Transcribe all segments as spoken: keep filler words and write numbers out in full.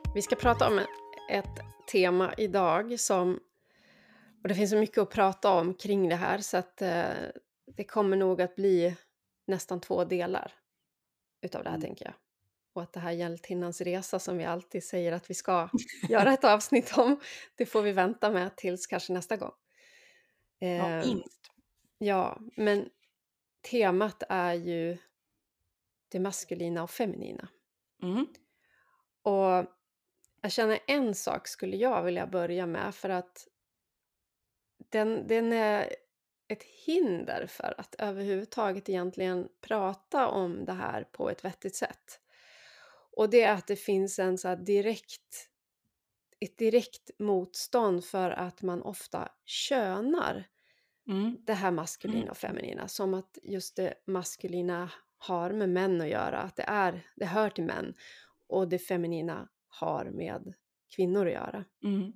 Vi ska prata om ett tema idag som, och det finns så mycket att prata om kring det här så att eh, det kommer nog att bli nästan två delar utav det här Mm. tänker jag. Och att det här hjältinnans resa som vi alltid säger att vi ska göra ett avsnitt om, det får vi vänta med tills kanske nästa gång. Ja, Eh, minst. ja, men temat är ju det maskulina och feminina. Mm. Och jag känner en sak skulle jag vilja börja med för att den, den är ett hinder för att överhuvudtaget egentligen prata om det här på ett vettigt sätt. Och det är att det finns en så här direkt, ett direkt motstånd för att man ofta könar Mm. det här maskulina och feminina. Som att just det maskulina har med män att göra, att det, är, det hör till män. Och det feminina har med kvinnor att göra. Mm.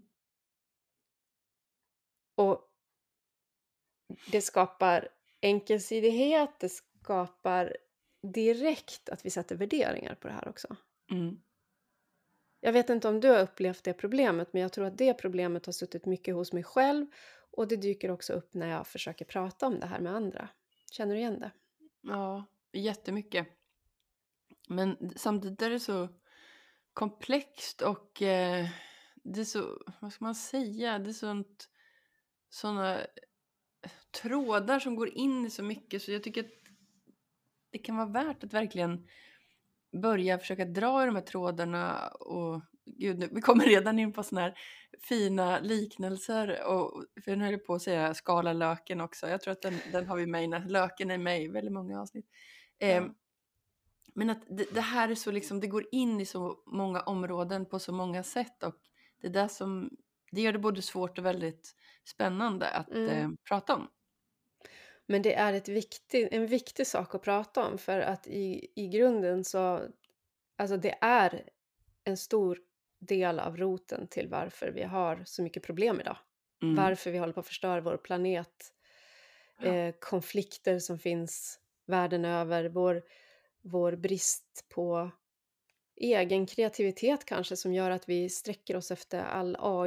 Och det skapar enkelsidighet, det skapar direkt att vi sätter värderingar på det här också. Mm. Jag vet inte om du har upplevt det problemet, men jag tror att det problemet har suttit mycket hos mig själv och det dyker också upp när jag försöker prata om det här med andra. Känner du igen det? Ja, jättemycket. Men samtidigt är det så komplext och eh, det är så, vad ska man säga, det är sånt, såna trådar som går in i så mycket så jag tycker att det kan vara värt att verkligen börja försöka dra i de här trådarna och gud, nu, vi kommer redan in på såna här fina liknelser och för nu höll jag på att säga skala löken också. Jag tror att den, den har vi med i, när löken är med i väldigt många avsnitt. Eh, Ja. Men att det, det här är så liksom, det går in i så många områden på så många sätt och det är där som, det gör det både svårt och väldigt spännande att Mm. eh, prata om. Men det är ett viktig, en viktig sak att prata om för att i, i grunden så, alltså det är en stor del av roten till varför vi har så mycket problem idag. Mm. Varför vi håller på att förstöra vår planet. Eh, konflikter som finns världen över. Vår, vår brist på egen kreativitet kanske som gör att vi sträcker oss efter all A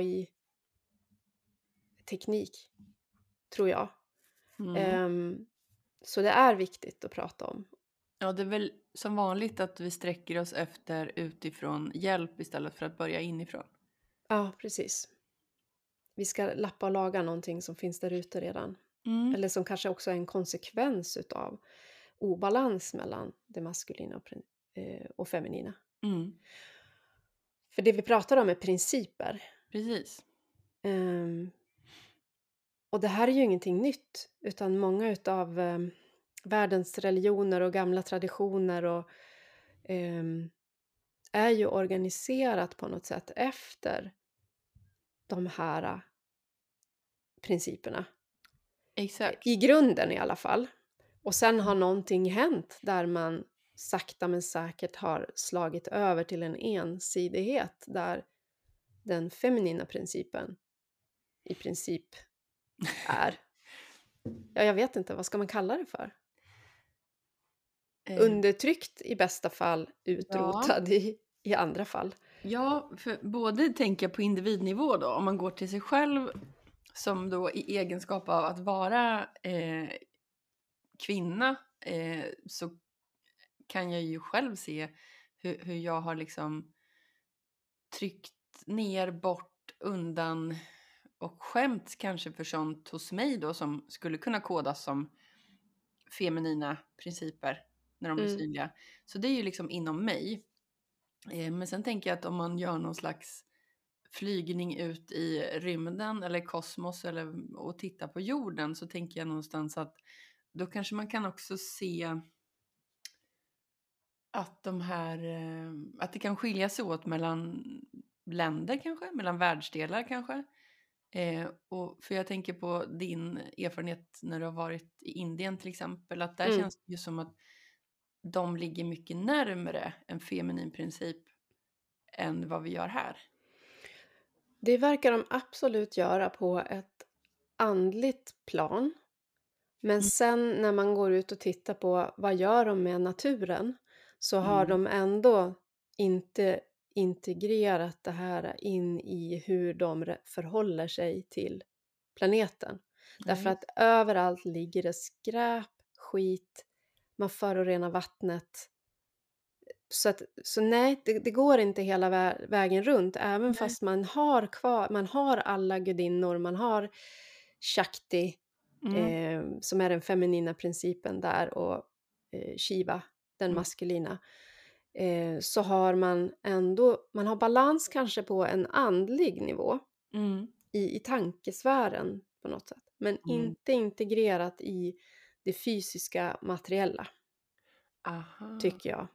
I-teknik. Tror jag. Mm. Ehm, så det är viktigt att prata om. Ja, det är väl som vanligt att vi sträcker oss efter utifrån hjälp istället för att börja inifrån. Ja, precis. Vi ska lappa och laga någonting som finns där ute redan. Mm. Eller som kanske också är en konsekvens utav obalans mellan det maskulina och, eh, och feminina. Mm. För det vi pratar om är principer. Precis. Um, och det här är ju ingenting nytt. Utan många utav um, världens religioner och gamla traditioner och, um, är ju organiserat på något sätt efter de här principerna. Exakt. I grunden i alla fall. Och sen har någonting hänt där man sakta men säkert har slagit över till en ensidighet där den feminina principen i princip är. Ja, jag vet inte, vad ska man kalla det för? Eh, Undertryckt i bästa fall, utrotad i, i andra fall. Ja, för både tänker jag på individnivå då, om man går till sig själv som då i egenskap av att vara eh, kvinna eh, så kan jag ju själv se hur, hur jag har liksom tryckt ner, bort, undan och skämt kanske för sånt hos mig då som skulle kunna kodas som feminina principer när de blir Mm. synliga. Så det är ju liksom inom mig. Eh, men sen tänker jag att om man gör någon slags flygning ut i rymden eller kosmos eller och titta på jorden så tänker jag någonstans att då kanske man kan också se att de här eh, att det kan skilja sig åt mellan länder kanske, mellan världsdelar kanske. Eh, och för jag tänker på din erfarenhet när du har varit i Indien till exempel, att där Mm. känns det ju som att de ligger mycket närmare en feminin princip än vad vi gör här. Det verkar de absolut göra på ett andligt plan. Men Mm. sen när man går ut och tittar på vad gör de med naturen så har Mm. de ändå inte integrerat det här in i hur de re- förhåller sig till planeten. Ja, Därför just. att överallt ligger det skräp, skit, man förorenar vattnet. Så, att, så nej, det, det går inte hela vä- vägen runt, även Nej. fast man har kvar, man har alla gudinnor, man har Shakti, Mm. eh, som är den feminina principen där, och eh, Shiva, den Mm. maskulina. Eh, så har man ändå, man har balans kanske på en andlig nivå Mm. i, i tankesfären på något sätt, men Mm. inte integrerat i det fysiska materiella, Aha. tycker jag.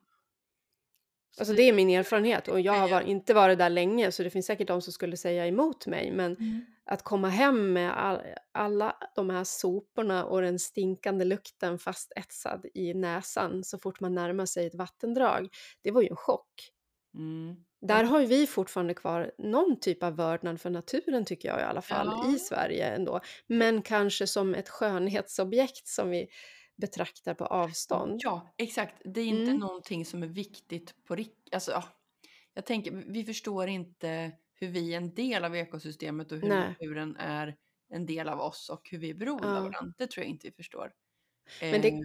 Så Alltså det det är är min lite erfarenhet, och jag har var, inte varit där länge, så det finns säkert de som skulle säga emot mig, men Mm. att komma hem med all, alla de här soporna och den stinkande lukten fast etsad i näsan så fort man närmar sig ett vattendrag, det var ju en chock. Mm. Ja, Där men, har ju vi fortfarande kvar någon typ av vördnad för naturen, tycker jag i alla fall, ja, i Sverige ändå. Men kanske som ett skönhetsobjekt som vi betraktar på avstånd. ja, exakt. Det är inte Mm. någonting som är viktigt på riktigt. Alltså, ja, jag tänker, vi förstår inte hur vi är en del av ekosystemet och hur Nej. naturen är en del av oss och hur vi är beroende av Ja. varandra. Det tror jag inte vi förstår. Men, Eh, det,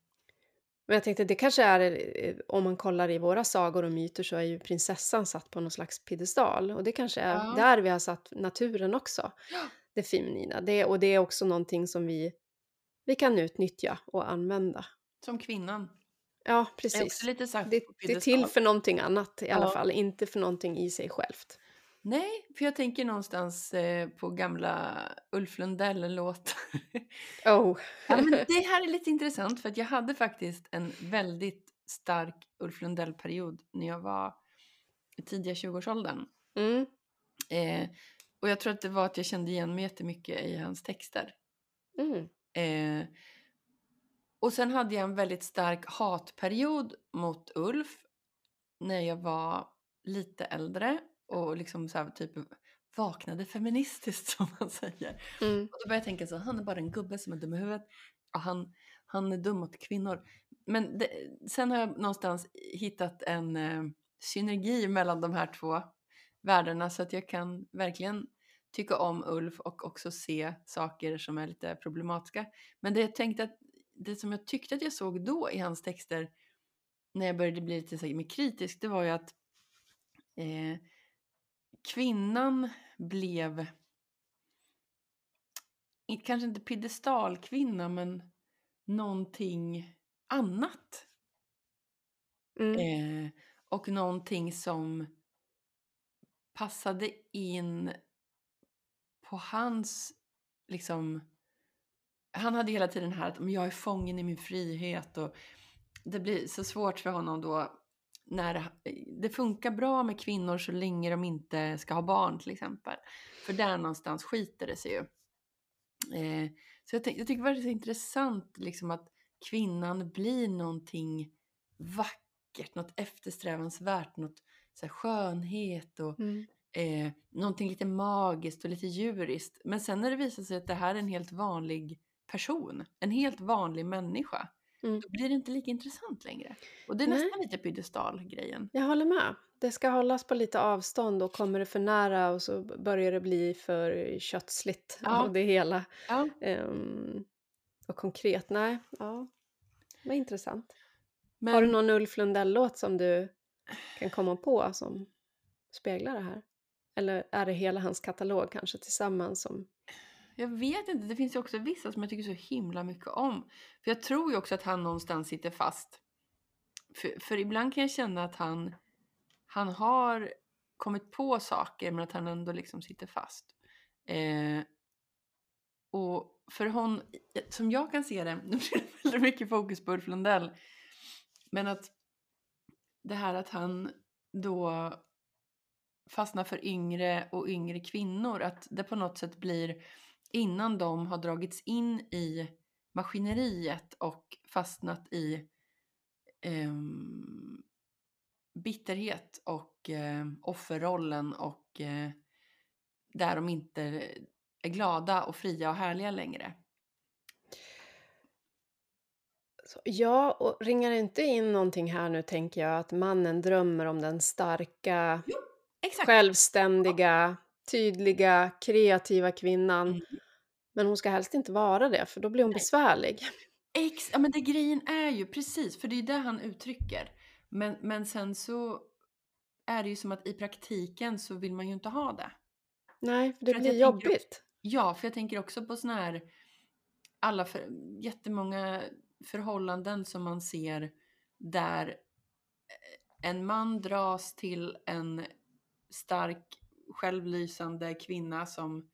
men jag tänkte, det kanske är, eh, om man kollar i våra sagor och myter, så är ju prinsessan satt på någon slags piedestal. Och det kanske är ja, där vi har satt naturen också, ja, det feminina. Det, och det är också någonting som vi, vi kan utnyttja och använda. som kvinnan Ja, är också precis. lite satt Det, på det är till piedestal. för någonting annat i alla Ja. fall, inte för någonting i sig självt. Nej, för jag tänker någonstans eh, på gamla Ulf Lundell-låt. Oh. Ja, men det här är lite intressant för att jag hade faktiskt en väldigt stark Ulf Lundell-period när jag var i tidiga tjugoårsåldern. Mm. Eh, och jag tror att det var att jag kände igen mig jättemycket i hans texter. Mm. Eh, och sen hade jag en väldigt stark hatperiod mot Ulf när jag var lite äldre och liksom så här, typ vaknade feministiskt, som man säger. Mm. Och då började jag tänka så, han är bara en gubbe som är dum i huvudet. Och han, han är dum mot kvinnor. Men det, sen har jag någonstans hittat en eh, synergi mellan de här två världarna, så att jag kan verkligen tycka om Ulf och också se saker som är lite problematiska. Men det jag tänkte att det som jag tyckte att jag såg då i hans texter när jag började bli lite så här mer kritisk, det var ju att eh, kvinnan blev i- kanske inte piedestalkvinna, men någonting annat. Mm. Eh, och någonting som passade in på hans, liksom, han hade hela tiden här att om jag är fången i min frihet, och det blir så svårt för honom då när det, det funkar bra med kvinnor så länge de inte ska ha barn till exempel. För där någonstans skiter det sig ju. Eh, så jag, tänk, jag tycker det var så intressant liksom att kvinnan blir någonting vackert, något eftersträvansvärt, något så här, skönhet och Mm. eh, någonting lite magiskt och lite djuriskt. Men sen när det visar sig att det här är en helt vanlig person, en helt vanlig människa, Mm. då blir det inte lika intressant längre. Och det är Nej. nästan lite piedestal-grejen. Jag håller med. Det ska hållas på lite avstånd, och kommer det för nära och så börjar det bli för kötsligt Ja, av det hela. ja. Ehm, och konkret, nej. Ja, vad intressant. Har du Men någon Ulf Lundell-låt som du kan komma på som speglar det här? Eller är det hela hans katalog kanske tillsammans som... jag vet inte, det finns ju också vissa som jag tycker så himla mycket om. För jag tror ju också att han någonstans sitter fast. För, för ibland kan jag känna att han, han har kommit på saker, men att han ändå liksom sitter fast. Eh, och för hon, som jag kan se det, nu blir det väldigt mycket fokus på Ulf Lundell, men att det här att han då fastnar för yngre och yngre kvinnor, att det på något sätt blir innan de har dragits in i maskineriet och fastnat i ehm, bitterhet och eh, offerrollen, och eh, där de inte är glada och fria och härliga längre. Så, ja, och ringar det inte in någonting här nu, tänker jag, att mannen drömmer om den starka, Jo, exakt. självständiga, tydliga, kreativa kvinnan. Mm. Men hon ska helst inte vara det, för då blir hon Nej. besvärlig. Ex ja, men det grejen är ju precis, för det är det han uttrycker. Men men sen så är det ju som att i praktiken så vill man ju inte ha det. Nej, för det För att blir jag tänker också jobbigt. ja, för jag tänker också på såna här alla för jättemånga förhållanden som man ser där en man dras till en stark, självlysande kvinna som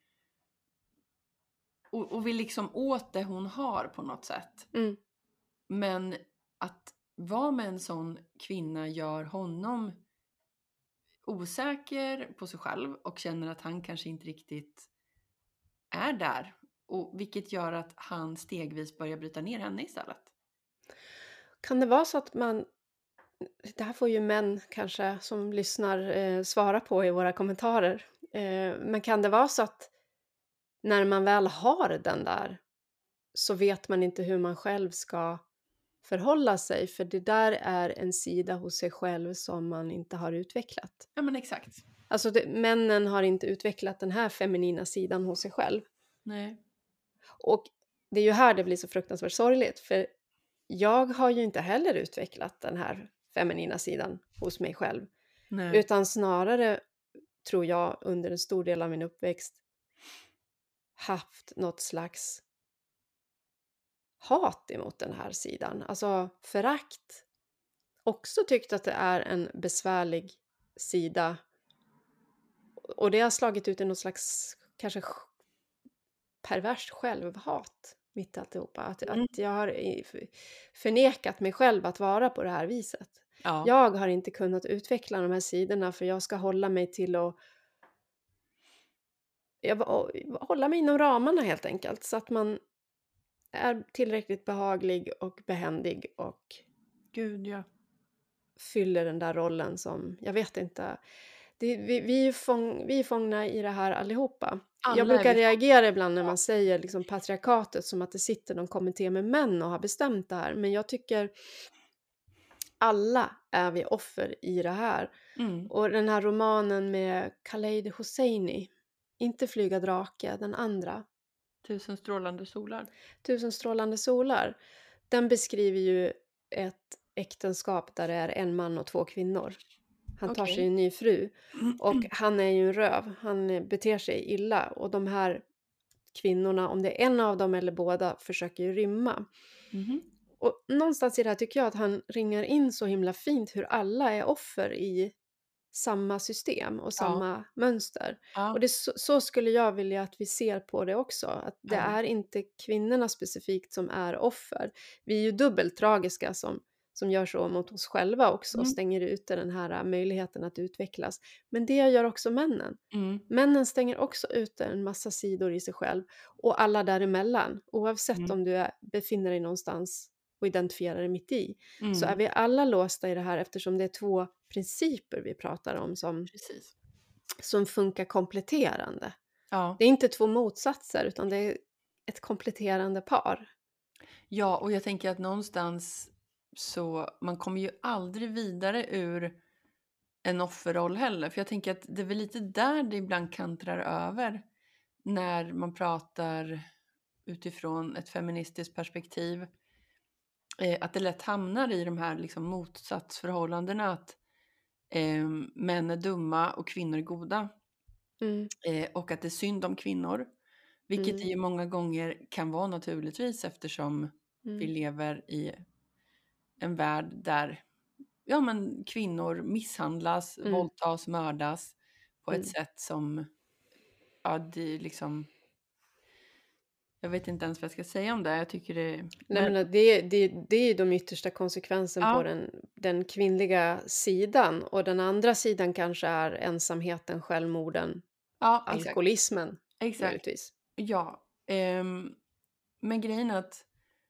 och och vill liksom åt det hon har på något sätt. Mm. Men att vara med en sån kvinna gör honom osäker på sig själv och känner att han kanske inte riktigt är där. Och vilket gör att han stegvis börjar bryta ner henne istället. Kan det vara så att man det här får ju män kanske som lyssnar eh, svara på i våra kommentarer. Eh, men kan det vara så att när man väl har den där så vet man inte hur man själv ska förhålla sig, för det där är en sida hos sig själv som man inte har utvecklat. Ja, men exakt. Alltså det, männen har inte utvecklat den här feminina sidan hos sig själv. Nej. Och det är ju här det blir så fruktansvärt sorgligt, för jag har ju inte heller utvecklat den här feminina sidan hos mig själv. Nej. Utan snarare, tror jag, under en stor del av min uppväxt haft något slags hat emot den här sidan. Alltså förakt. Också tyckt att det är en besvärlig sida. Och det har slagit ut i något slags kanske sj- perverst självhat mitt i alltihopa. Att, Mm. att jag har i- f- förnekat mig själv att vara på det här viset. Ja. Jag har inte kunnat utveckla de här sidorna, för jag ska hålla mig till att jag, va- hålla mig inom ramarna helt enkelt. Så att man är tillräckligt behaglig och behändig och Gud, ja. fyller den där rollen som, jag vet inte. Det, vi, vi, är ju fång, vi är fångna i det här allihopa. Alla Jag är brukar vi fångna. reagera ibland när man säger liksom patriarkatet som att det sitter någon kommitté med män och har bestämt det här. Men jag tycker alla är vi offer i det här. Mm. Och den här romanen med Khaled Hosseini, inte Flyga drake, den andra, Tusen strålande solar. Tusen strålande solar, den beskriver ju ett äktenskap där det är en man och två kvinnor. Han tar Okej. sig en ny fru och han är ju en röv. Han eh, beter sig illa och de här kvinnorna, om det är en av dem eller båda, försöker ju rymma. Mhm. Och någonstans i det här tycker jag att han ringar in så himla fint hur alla är offer i samma system och Ja. samma mönster. Ja. Och det, är så, så skulle jag vilja att vi ser på det också. Att det Ja. är inte kvinnorna specifikt som är offer. Vi är ju dubbelt tragiska som, som gör så mot oss själva också. Och Mm. stänger ute den här möjligheten att utvecklas. Men det gör också männen. Mm. Männen stänger också ute en massa sidor i sig själv. Och alla däremellan. Oavsett Mm. om du är, befinner dig någonstans och identifierar dig mitt i. Mm. Så är vi alla låsta i det här, eftersom det är två principer vi pratar om som, Precis. som funkar kompletterande. Ja. Det är inte två motsatser, utan det är ett kompletterande par. Ja, och jag tänker att någonstans så man kommer ju aldrig vidare ur en offerroll heller. För jag tänker att det är väl lite där det ibland kantrar över när man pratar utifrån ett feministiskt perspektiv. Eh, att det lätt hamnar i de här liksom motsatsförhållandena att eh, män är dumma och kvinnor är goda. Mm. Eh, och att det är synd om kvinnor. Vilket Mm. det ju många gånger kan vara naturligtvis eftersom Mm. vi lever i en värld där ja, men kvinnor misshandlas, Mm. våldtas, mördas på Mm. ett sätt som ja, det är liksom jag vet inte ens vad jag ska säga om det. Jag tycker det Nej, men, men det, det, det är ju de yttersta konsekvensen ja, på den, den kvinnliga sidan. Och den andra sidan kanske är ensamheten, självmorden, ja, exakt. alkoholismen Exakt. möjligtvis. Ja, ehm, men grejen är att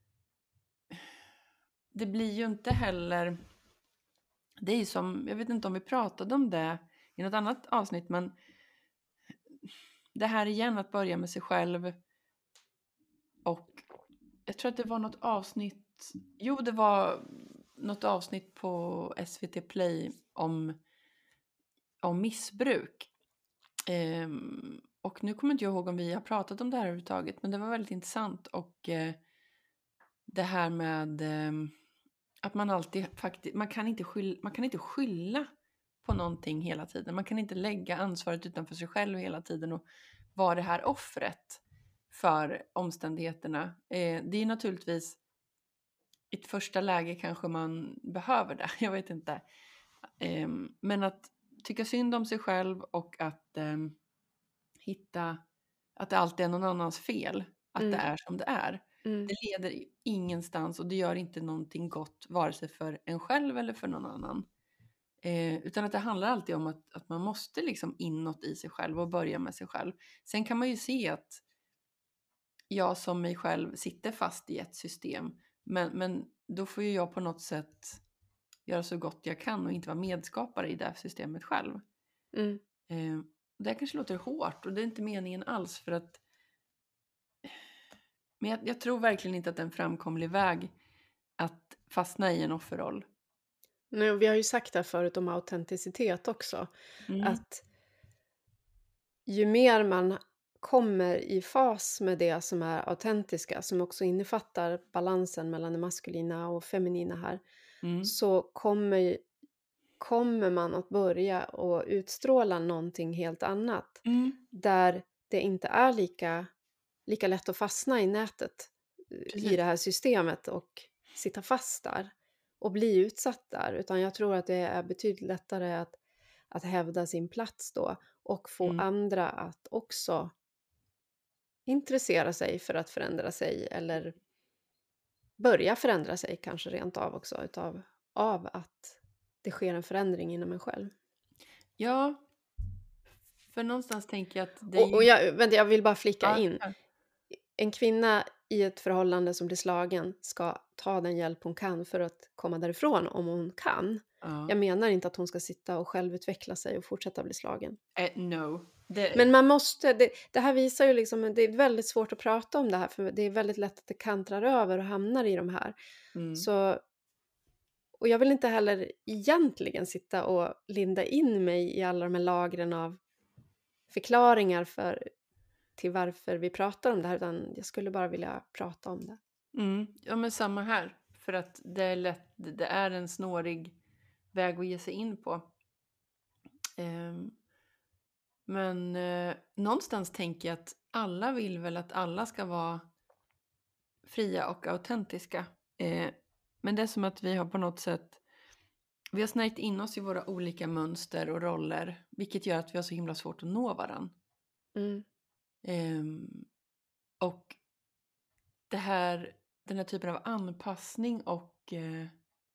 det blir ju inte heller det är ju som, jag vet inte om vi pratade om det i något annat avsnitt, men det här igen att börja med sig själv och jag tror att det var något avsnitt Jo, det var något avsnitt på S V T Play om, om missbruk. Ehm, och nu kommer inte jag ihåg om vi har pratat om det här överhuvudtaget, men det var väldigt intressant. Och eh, det här med ehm, att man alltid faktiskt, man kan inte skylla, man kan inte skylla på någonting hela tiden. Man kan inte lägga ansvaret utanför sig själv hela tiden och vara det här offret för omständigheterna. Eh, det är naturligtvis i ett första läge kanske man behöver det, jag vet inte. Eh, men att tycka synd om sig själv och att eh, hitta att det alltid är någon annans fel, att det Mm. är som det är. Mm. Det leder ingenstans och det gör inte någonting gott vare sig för en själv eller för någon annan. Eh, utan att det handlar alltid om att, att man måste liksom inåt i sig själv och börja med sig själv. Sen kan man ju se att jag som mig själv sitter fast i ett system. Men, men då får ju jag på något sätt göra så gott jag kan och inte vara medskapare i det här systemet själv. Mm. Eh, det kanske låter hårt och det är inte meningen alls för att men jag, jag tror verkligen inte att det är en framkomlig väg att fastna i en offerroll. Nej, och vi har ju sagt det här förut om autenticitet också. Mm. Att ju mer man kommer i fas med det som är autentiska, som också innefattar balansen mellan det maskulina och feminina här, Mm. så kommer, kommer man att börja och utstråla någonting helt annat. Mm. Där det inte är lika, lika lätt att fastna i nätet, Precis. i det här systemet och sitta fast där och bli utsatt där. Utan jag tror att det är betydligt lättare att, att hävda sin plats då och få Mm. andra att också intressera sig för att förändra sig eller börja förändra sig kanske rent av också utav, av att det sker en förändring inom en själv. Ja, för någonstans tänker jag att det Och, och är... jag, vänta, jag vill bara flika Ja, in. ja. En kvinna i ett förhållande som blir slagen ska ta den hjälp hon kan för att komma därifrån om hon kan. Ja. Jag menar inte att hon ska sitta och självutveckla sig och fortsätta bli slagen. Eh, no. Det... Men man måste, det, det här visar ju liksom, det är väldigt svårt att prata om det här för det är väldigt lätt att det kantrar över och hamnar i de här. Mm. Så, och jag vill inte heller egentligen sitta och linda in mig i alla de här lagren av förklaringar för, till varför vi pratar om det här, utan jag skulle bara vilja prata om det. Mm. Ja, men samma här. För att det är lätt, det är en snårig väg att ge sig in på. Ehm, men eh, någonstans tänker jag att alla vill väl att alla ska vara fria och autentiska. Eh, men det är som att vi har på något sätt vi har snärjt in oss i våra olika mönster och roller, vilket gör att vi har så himla svårt att nå varann. Mm. Ehm, och det här, den här typen av anpassning och eh,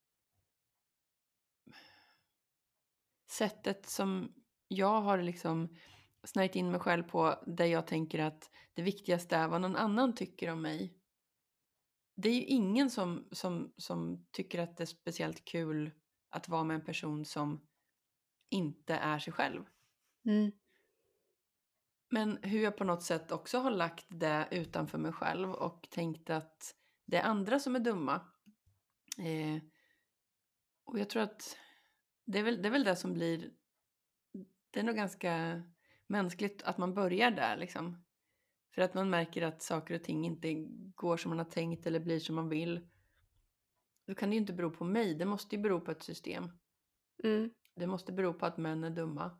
sättet som jag har liksom snärjt in mig själv på, där jag tänker att det viktigaste är vad någon annan tycker om mig. Det är ju ingen som, som, som tycker att det är speciellt kul att vara med en person som inte är sig själv. Mm. Men hur jag på något sätt också har lagt det utanför mig själv och tänkt att det är andra som är dumma. Eh, och jag tror att det är, väl, det är väl det som blir, det är nog ganska mänskligt att man börjar där liksom. För att man märker att saker och ting inte går som man har tänkt eller blir som man vill. Då kan det ju inte bero på mig, det måste ju bero på ett system. Mm. Det måste bero på att män är dumma.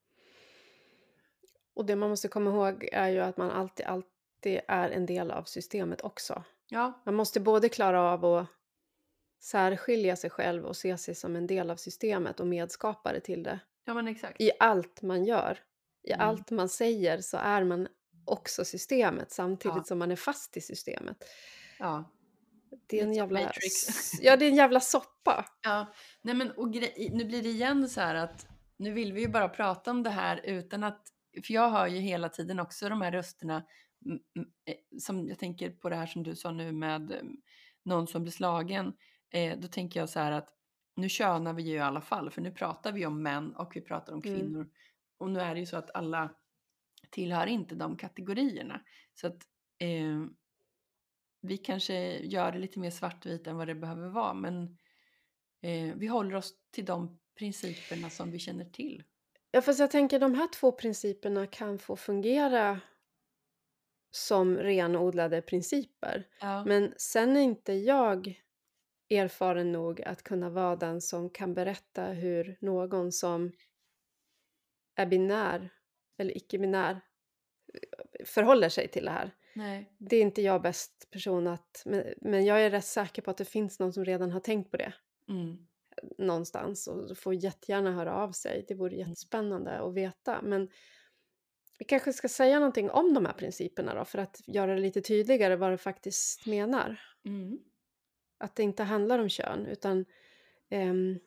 Och det man måste komma ihåg är ju att man alltid, alltid är en del av systemet också. Ja, Man måste både klara av att särskilja sig själv och se sig som en del av systemet och medskapare till det. ja men exakt. I allt man gör, i Mm. allt man säger så är man också systemet samtidigt Ja. som man är fast i systemet. Ja. Det är en Lite som jävla, Matrix. ja, det är en jävla soppa. Ja, nej men och grej, nu blir det igen så här att nu vill vi ju bara prata om det här utan att, för jag hör ju hela tiden också de här rösterna mm, mm, eh, som jag tänker på det här som du sa nu med eh, någon som blir slagen, eh, då tänker jag så här att nu könar vi ju i alla fall, för nu pratar vi om män och vi pratar om Mm. kvinnor och nu är det ju så att alla tillhör inte de kategorierna, så att eh, vi kanske gör det lite mer svartvitt än vad det behöver vara. Men eh, vi håller oss till de principerna som vi känner till. Ja, fast jag tänker de här två principerna kan få fungera som renodlade principer. Ja, Men sen är inte jag erfaren nog att kunna vara den som kan berätta hur någon som är binär eller icke-binär förhåller sig till det här. nej. Det är inte jag bäst person att... Men, men jag är rätt säker på att det finns någon som redan har tänkt på det Mm. någonstans och får jättegärna höra av sig. Det vore Mm. jättespännande att veta. Men vi kanske ska säga någonting om de här principerna då för att göra det lite tydligare vad det faktiskt menar. Mm. Att det inte handlar om kön utan ehm,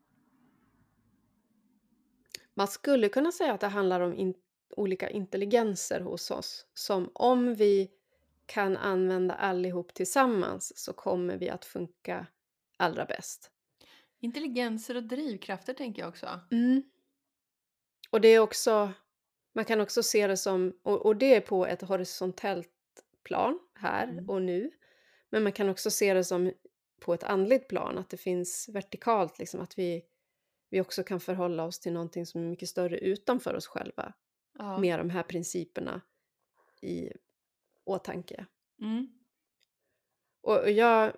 man skulle kunna säga att det handlar om in, olika intelligenser hos oss. Som om vi kan använda allihop tillsammans så kommer vi att funka allra bäst. Intelligenser och drivkrafter tänker jag också. Mm. Och det är också, man kan också se det som, och, och det är på ett horisontellt plan här Mm. och nu. Men man kan också se det som på ett andligt plan, att det finns vertikalt, liksom, att vi, vi också kan förhålla oss till någonting som är mycket större utanför oss själva. Ja. Med de här principerna i åtanke. Mm. Och, och jag,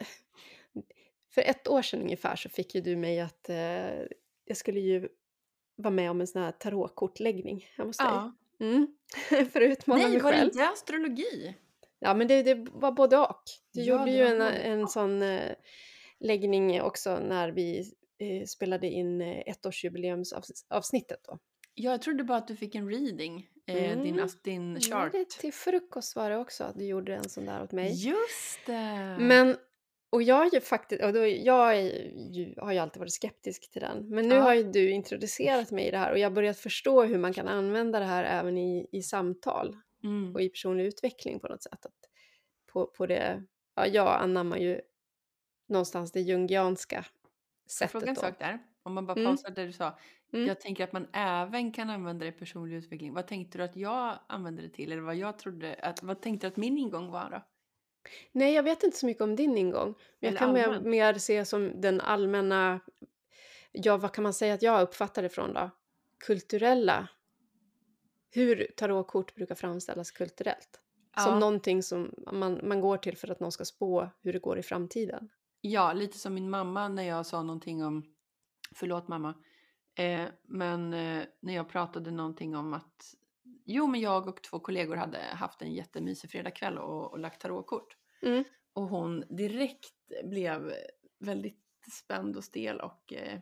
för ett år sedan ungefär så fick ju du mig att eh, jag skulle ju vara med om en sån här tarotkortläggning hemma hos dig. Ja. Mm. För att utmana Nej, mig var det själv. inte astrologi? Ja, men det, det var både och. Du Ja, gjorde det ju var en, både en och. sån eh, läggning också när vi eh, spelade in eh, ettårsjubileumsavsnittet då. Ja, jag trodde bara att du fick en reading, eh, din, Mm. as- din Ja, chart. det, till frukost var det också att du gjorde en sån där åt mig. Just det! Men, och jag är ju faktiskt, och då, jag är ju, har ju alltid varit skeptisk till den. Men nu Ja. har ju du introducerat mig i det här och jag har börjat förstå hur man kan använda det här även i, i samtal Mm. och i personlig utveckling på något sätt. Att på, på det, ja, jag anammar ju någonstans det jungianska Får jag sättet fråga en då. sak där? Om man bara Mm. pausar det du sa. Mm. Jag tänker att man även kan använda det i personlig utveckling. Vad tänkte du att jag använde det till? Eller vad jag trodde att, vad tänkte du att min ingång var då? Nej, jag vet inte så mycket om din ingång. Men jag Eller kan mer, allmänt? mer se som den allmänna, ja vad kan man säga att jag uppfattar det från då? Kulturella. Hur tarotkort brukar framställas kulturellt. Som Ja. någonting som man, man går till för att någon ska spå hur det går i framtiden. Ja, lite som min mamma när jag sa någonting om, förlåt mamma, eh, men eh, när jag pratade någonting om att, jo men jag och två kollegor hade haft en jättemysig fredagkväll och, och lagt tarotkort. Mm. Och hon direkt blev väldigt spänd och stel och eh,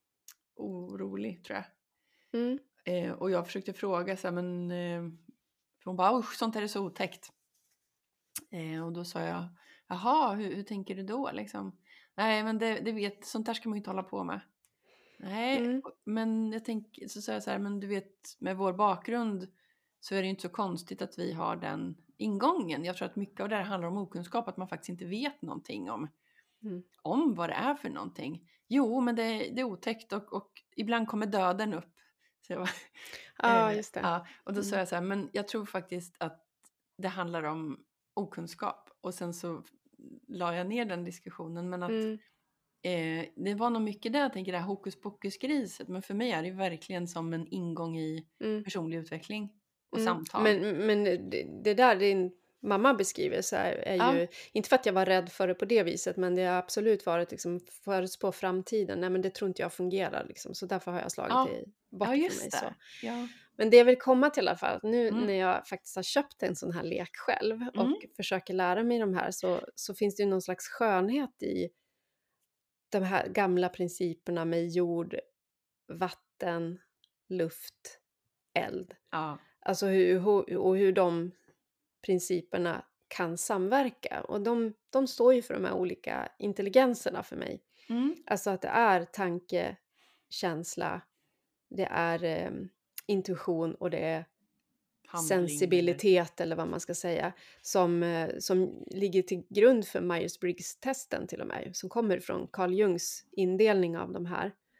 orolig tror jag. Mm. Eh, och jag försökte fråga så här, men eh, för hon bara, usch sånt här är så otäckt. Eh, och då sa jag, jaha, hur, hur tänker du då liksom? Nej, men det, det vet, sånt där ska man ju inte hålla på med. Nej, Mm. men jag tänker, så sa jag så här, men du vet, med vår bakgrund så är det ju inte så konstigt att vi har den ingången. Jag tror att mycket av det här handlar om okunskap, att man faktiskt inte vet någonting om, Mm. om vad det är för någonting. Jo, men det, det är otäckt och, och ibland kommer döden upp. Så jag bara, Ja, eh, just det. ja, och då sa Mm. jag så här, men jag tror faktiskt att det handlar om okunskap. Och sen så la jag ner den diskussionen, men att Mm. Eh, det var nog mycket där jag tänker, det här hokus pokus-griset. Men för mig är det verkligen som en ingång i Mm. personlig utveckling och Mm. samtal. Men, men det, det där din mamma beskriver så här är Ja. ju, inte för att jag var rädd för det på det viset, men det har absolut varit liksom förutspå framtiden. Nej, men det tror inte jag fungerar liksom, så därför har jag slagit Ja. det bort Ja, från just mig. det. Så. Ja. Men det jag vill komma till i alla fall, nu Mm. när jag faktiskt har köpt en sån här lek själv och Mm. försöker lära mig de här, så, så finns det ju någon slags skönhet i de här gamla principerna med jord, vatten, luft, eld. Ja. Alltså hur, hur, och hur de principerna kan samverka. Och de, de står ju för de här olika intelligenserna för mig. Mm. Alltså att det är tanke, känsla, det är eh, intuition och det är Handling eller- sensibilitet eller vad man ska säga. Som, eh, som ligger till grund för Myers-Briggs-testen till och med. Som kommer från Carl Jungs indelning av de här.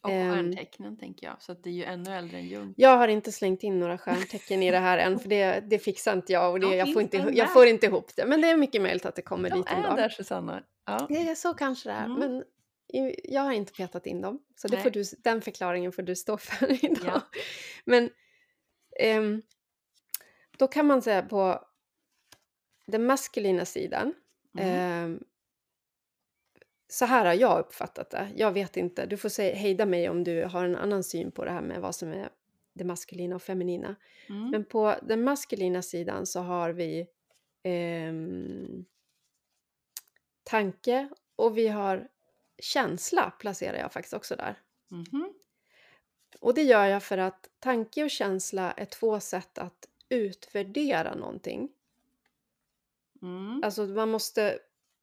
Och Ehm, stjärntecknen tänker jag. Så att det är ju ännu äldre än Jung. jag har inte slängt in några stjärntecken i det här än, för det, det fixar inte jag och det, De jag, får finns inte, där iho- jag med. får inte ihop det. Men det är mycket möjligt att det kommer De dit en är dag. där Susanna. Ja. Det är så kanske det är, Mm. men i- jag har inte petat in dem. Så det Nej. får du, den förklaringen får du stå för idag. Ja. Men ehm, då kan man säga på den maskulina sidan, Mm. ehm, så här har jag uppfattat det. Jag vet inte, du får säga, hejda mig om du har en annan syn på det här med vad som är det maskulina och feminina. Mm. Men på den maskulina sidan så har vi ehm, tanke och vi har känsla, placerar jag faktiskt också där. Mhm. Och det gör jag för att tanke och känsla är två sätt att utvärdera någonting. Mm. Alltså man måste,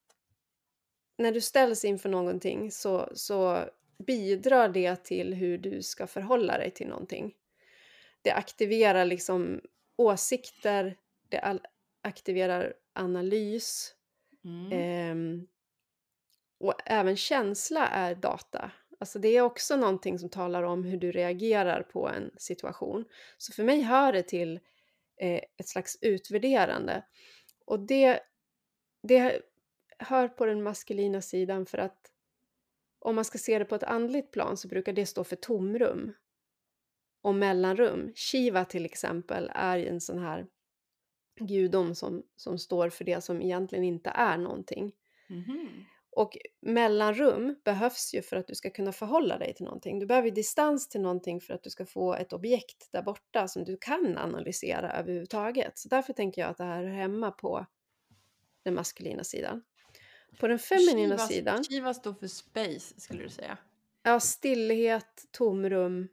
när du ställs inför någonting så, så bidrar det till hur du ska förhålla dig till någonting. Det aktiverar liksom åsikter, det al- aktiverar analys. Mm. ehm, och även känsla är data. Alltså det är också någonting som talar om hur du reagerar på en situation. Så för mig hör det till eh, ett slags utvärderande. Och det, det hör på den maskulina sidan för att om man ska se det på ett andligt plan så brukar det stå för tomrum och mellanrum. Shiva till exempel är en sån här gudom som, som står för det som egentligen inte är någonting. Mhm. Och mellanrum behövs ju för att du ska kunna förhålla dig till någonting. Du behöver distans till någonting för att du ska få ett objekt där borta som du kan analysera överhuvudtaget. Så därför tänker jag att det här är hemma på den maskulina sidan. På den feminina Shiva, sidan, Shiva står för space skulle du säga. ja, stillhet, tomrum.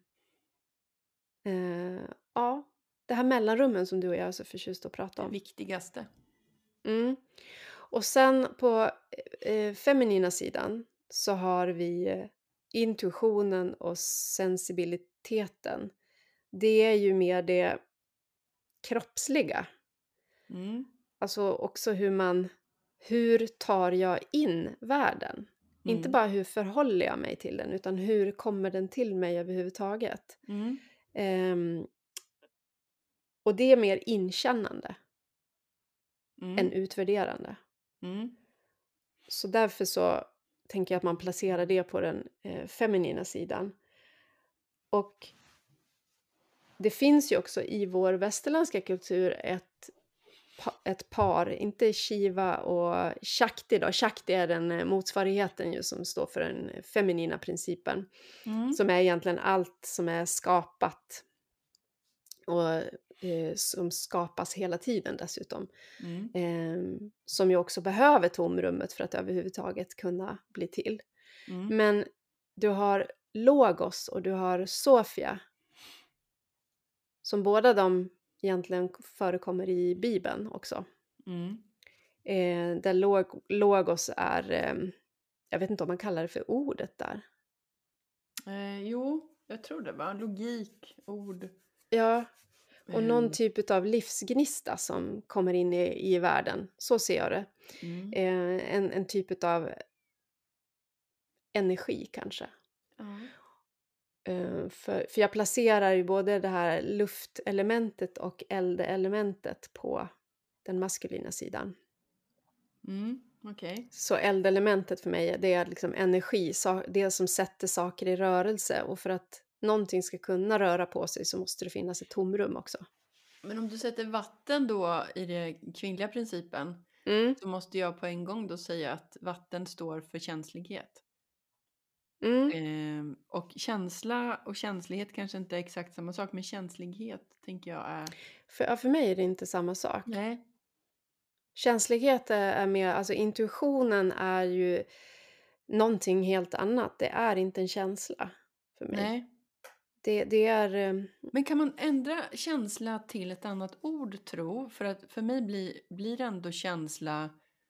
Eh, ja, det här mellanrummen som du och jag är så förtjust att prata Det om. viktigaste. Mm. Och sen på eh, feminina sidan så har vi eh, intuitionen och sensibiliteten. Det är ju mer det kroppsliga. Mm. Alltså också hur man, hur tar jag in världen? Inte Mm. bara hur förhåller jag mig till den, utan hur kommer den till mig överhuvudtaget? Mm. Ehm, och det är mer inkännande än Mm. utvärderande. Mm. Så därför så tänker jag att man placerar det på den eh, feminina sidan. Och det finns ju också i vår västerländska kultur ett, pa- ett par, inte Shiva och Shakti då. Shakti är den eh, motsvarigheten ju som står för den feminina principen. Mm. Som är egentligen allt som är skapat. Och eh, som skapas hela tiden dessutom. Mm. Eh, som ju också behöver tomrummet för att överhuvudtaget kunna bli till. Mm. Men du har Logos och du har Sofia. Som båda de egentligen förekommer i Bibeln också. Mm. Eh, där log- Logos är, eh, jag vet inte om man kallar det för ordet där. Eh, jo, jag tror det var logik, ord. Ja, och någon Ehm, typ av livsgnista som kommer in i, i världen. Så ser jag det. mm. Eh, en, en typ av energi kanske. Ja. Eh, för, för jag placerar ju både det här luftelementet och eldelementet på den maskulina sidan. Mm. Okej. Så eldelementet för mig, det är liksom energi, sa- det som sätter saker i rörelse. Och för att någonting ska kunna röra på sig så måste det finnas ett tomrum också. Men om du sätter vatten då i den kvinnliga principen Mm, så måste jag på en gång då säga att vatten står för känslighet. mm. Ehm, och känsla och känslighet kanske inte är exakt samma sak, men känslighet tänker jag är... För, ja, för mig är det inte samma sak. Nej. Känslighet är, är mer, alltså intuitionen är ju någonting helt annat. Det är inte en känsla för mig. Nej. Det, det är... eh, Men kan man ändra känsla till ett annat ord, tro? För att för mig blir, blir ändå känsla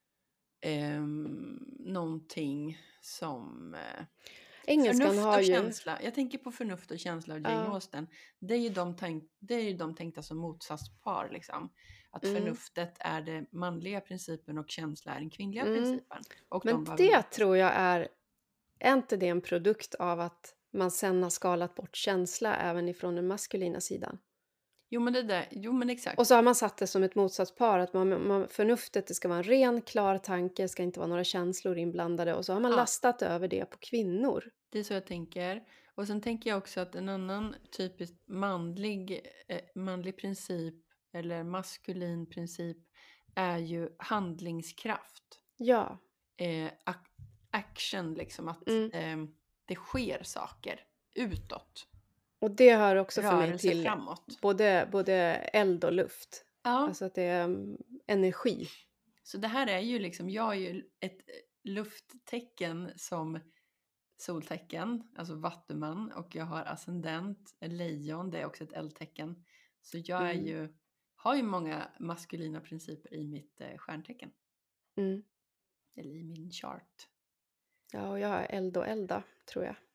ehm, någonting som... Eh, Engelskan förnuft har och ju... känsla. Jag tänker på förnuft och känsla av Jane Ja. Austen. Det är ju de, tänk, det är ju de tänkta som motsatspar. Liksom. Att Mm. förnuftet är den manliga principen och känsla är den kvinnliga Mm. principen. Och Men de behöver det mötas. tror jag är... Är inte det en produkt av att man sen har skalat bort känsla även ifrån den maskulina sidan. Jo men det där, jo men Och exakt. så har man satt det som ett motsatspar, att man, man, förnuftet, det ska vara en ren, klar tanke, det ska inte vara några känslor inblandade. Och så har man Ja, lastat över det på kvinnor. det är så jag tänker. Och sen tänker jag också att en annan typiskt manlig, eh, manlig princip eller maskulin princip är ju handlingskraft. Ja. Eh, ac- action liksom, att Mm. eh, det sker saker utåt. Och det hör också för mig Rörelse till framåt. både, både eld och luft. Ja, Alltså att det är mm, energi. så det här är ju liksom, jag är ju ett lufttecken som soltecken, alltså vattuman, och jag har ascendent, lejon, det är också ett eldtecken. Så jag är Mm. ju, har ju många maskulina principer i mitt eh, stjärntecken, Mm. eller i min chart. Ja, och jag har eld och elda, tror jag.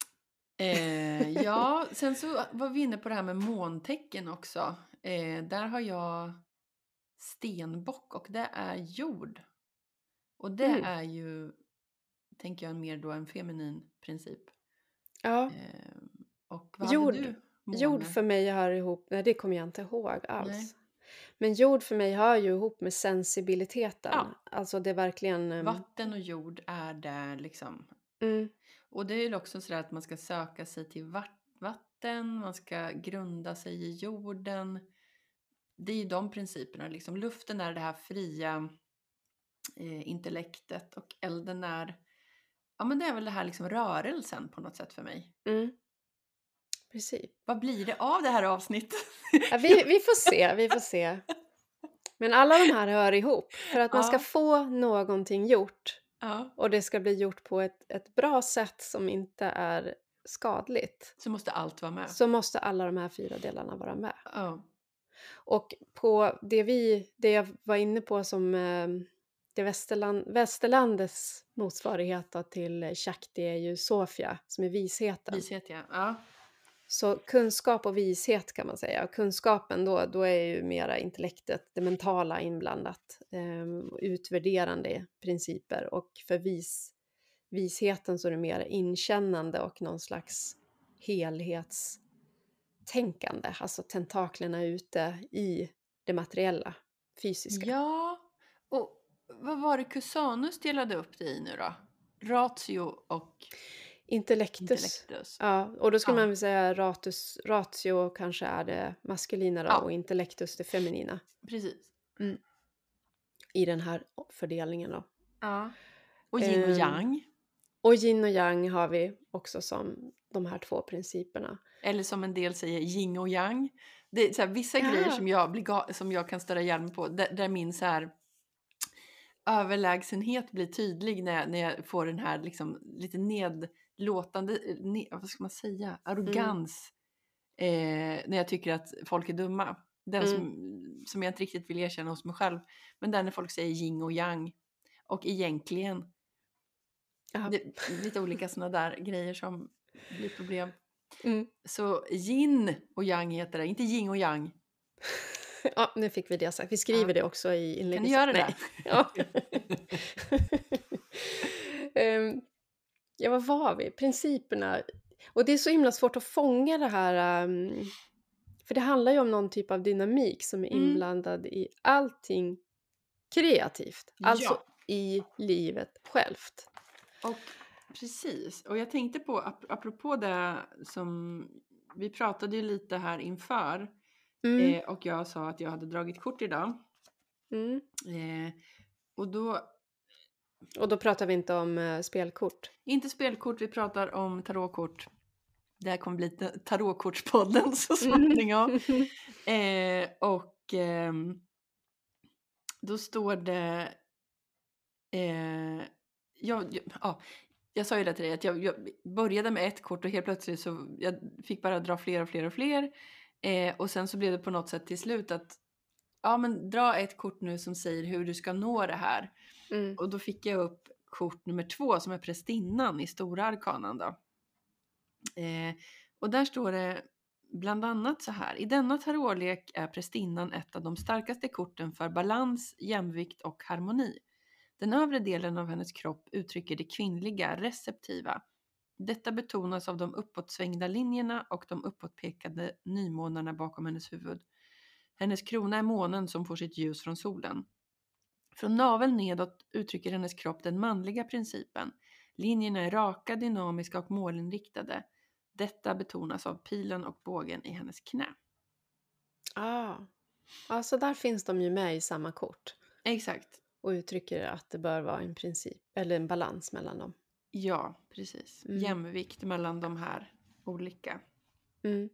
Eh, ja, sen så var vi inne på det här med måntecken också. Eh, där har jag stenbock och det är jord. Och det Mm. är ju, tänker jag, mer då en feminin princip. Ja, Eh, och vad jord, hade du? Måne? jord för mig hör ihop, nej det kommer jag inte ihåg Nej. alls. Men jord för mig hör ju ihop med sensibiliteten. Ja. Alltså det är verkligen... ehm, Vatten och jord är där liksom. Mm, Och det är ju också sådär att man ska söka sig till vart- vatten, man ska grunda sig i jorden. Det är ju de principerna liksom. Luften är det här fria eh, intellektet och elden är, ja men det är väl det här liksom rörelsen på något sätt för mig. mm, precis. Vad blir det av det här avsnittet? Ja, vi, vi får se, vi får se. Men alla de här hör ihop. För att man ska Ja. få någonting gjort Ja, och det ska bli gjort på ett, ett bra sätt som inte är skadligt, så måste allt vara med. så måste alla de här fyra delarna vara med. Ja, Och på det, vi, det jag var inne på som eh, det västerland, västerlandets motsvarighet då till Shakti är ju Sofia, som är visheten. vishet ja. Ja, Så kunskap och vishet kan man säga. Och kunskapen då, då är ju mera intellektet, det mentala inblandat. Eh, utvärderande principer. Och för vis, visheten så är det mer inkännande och någon slags helhetstänkande. Alltså tentaklerna ute i det materiella, fysiska. ja. Och vad var det Cusanus delade upp det i nu då? Ratio och Intellektus. intellektus. Ja, och då skulle Ja. man väl säga ratus, ratio kanske är det maskulina då, Ja. och intellektus det feminina. Precis. I den här fördelningen då. Ja. Och yin och Ehm, yang. Och yin och yang har vi också som de här två principerna. Eller som en del säger, yin och yang. Det är så här, vissa Ja. grejer som jag, blir ga- som jag kan störa hjälm på. Där, där min så här överlägsenhet blir tydlig när jag, när jag får den här liksom, lite nedlåtande, ne, vad ska man säga, arrogans. Eh, när jag tycker att folk är dumma. Den Mm. som, som jag inte riktigt vill erkänna hos mig själv. Men där när folk säger yin och yang. Och egentligen. Ja. Det är lite olika såna där grejer som blir problem. Mm. Så yin och yang heter det, inte yin och yang. Ja, nu fick vi det sagt. Vi skriver Ja. det också i inlägget. Kan du göra det? Ja. Ehm, ja, vad var vi? Principerna. Och det är så himla svårt att fånga det här. ehm, för det handlar ju om någon typ av dynamik som är Mm. inblandad i allting kreativt. Alltså Ja. i livet självt. Och precis, och jag tänkte på, ap- apropå det som vi pratade ju lite här inför. Mm. Eh, och jag sa att jag hade dragit kort idag. Mm. Eh, och då, Och då pratar vi inte om eh, spelkort. inte spelkort, vi pratar om tarotkort. Det här kommer bli ta- tarotkortspodden så småningom. Eh, och ehm, då står det, eh, jag, jag, ja, jag sa ju det till dig att jag, jag började med ett kort och helt plötsligt så jag fick bara dra fler och fler och fler. Eh, och sen så blev det på något sätt till slut att ja men dra ett kort nu som säger hur du ska nå det här. Mm. Och då fick jag upp kort nummer två som är prästinnan i stora arkanan då. Eh, och där står det bland annat så här. I denna tarotlek är prästinnan ett av de starkaste korten för balans, jämvikt och harmoni. Den övre delen av hennes kropp uttrycker det kvinnliga, receptiva. Detta betonas av de uppåtsvängda linjerna och de uppåtpekade nymånarna bakom hennes huvud. Hennes krona är månen som får sitt ljus från solen. Från naveln nedåt uttrycker hennes kropp den manliga principen. Linjerna är raka, dynamiska och målinriktade. Detta betonas av pilen och bågen i hennes knä. Ah. Ja, så där finns de ju med i samma kort. Exakt. Och uttrycker att det bör vara en princip, eller en balans mellan dem. Ja, precis. Mm. Jämvikt mellan de här olika. Mm.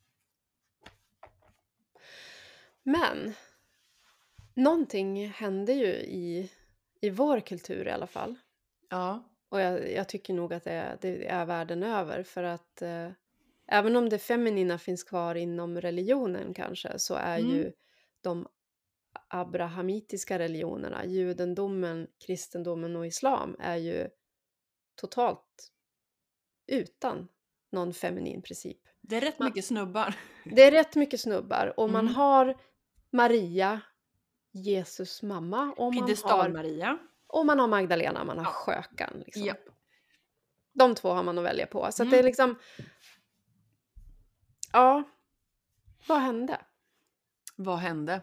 Men någonting hände ju i, i vår kultur i alla fall. Ja. Och jag, jag tycker nog att det är, det är världen över. För att eh, även om det feminina finns kvar inom religionen kanske, så är Mm. ju de abrahamitiska religionerna, judendomen, kristendomen och islam, är ju totalt utan någon feminin princip. Det är rätt Man- mycket snubbar. Det är rätt mycket snubbar och man Mm. har Maria, Jesus mamma, och man har, Piedestal-Maria. och man har Magdalena, man har Ja. skökan. Liksom. Japp. De två har man att välja på. Så att Mm. det är liksom... Ja, vad hände? Vad hände?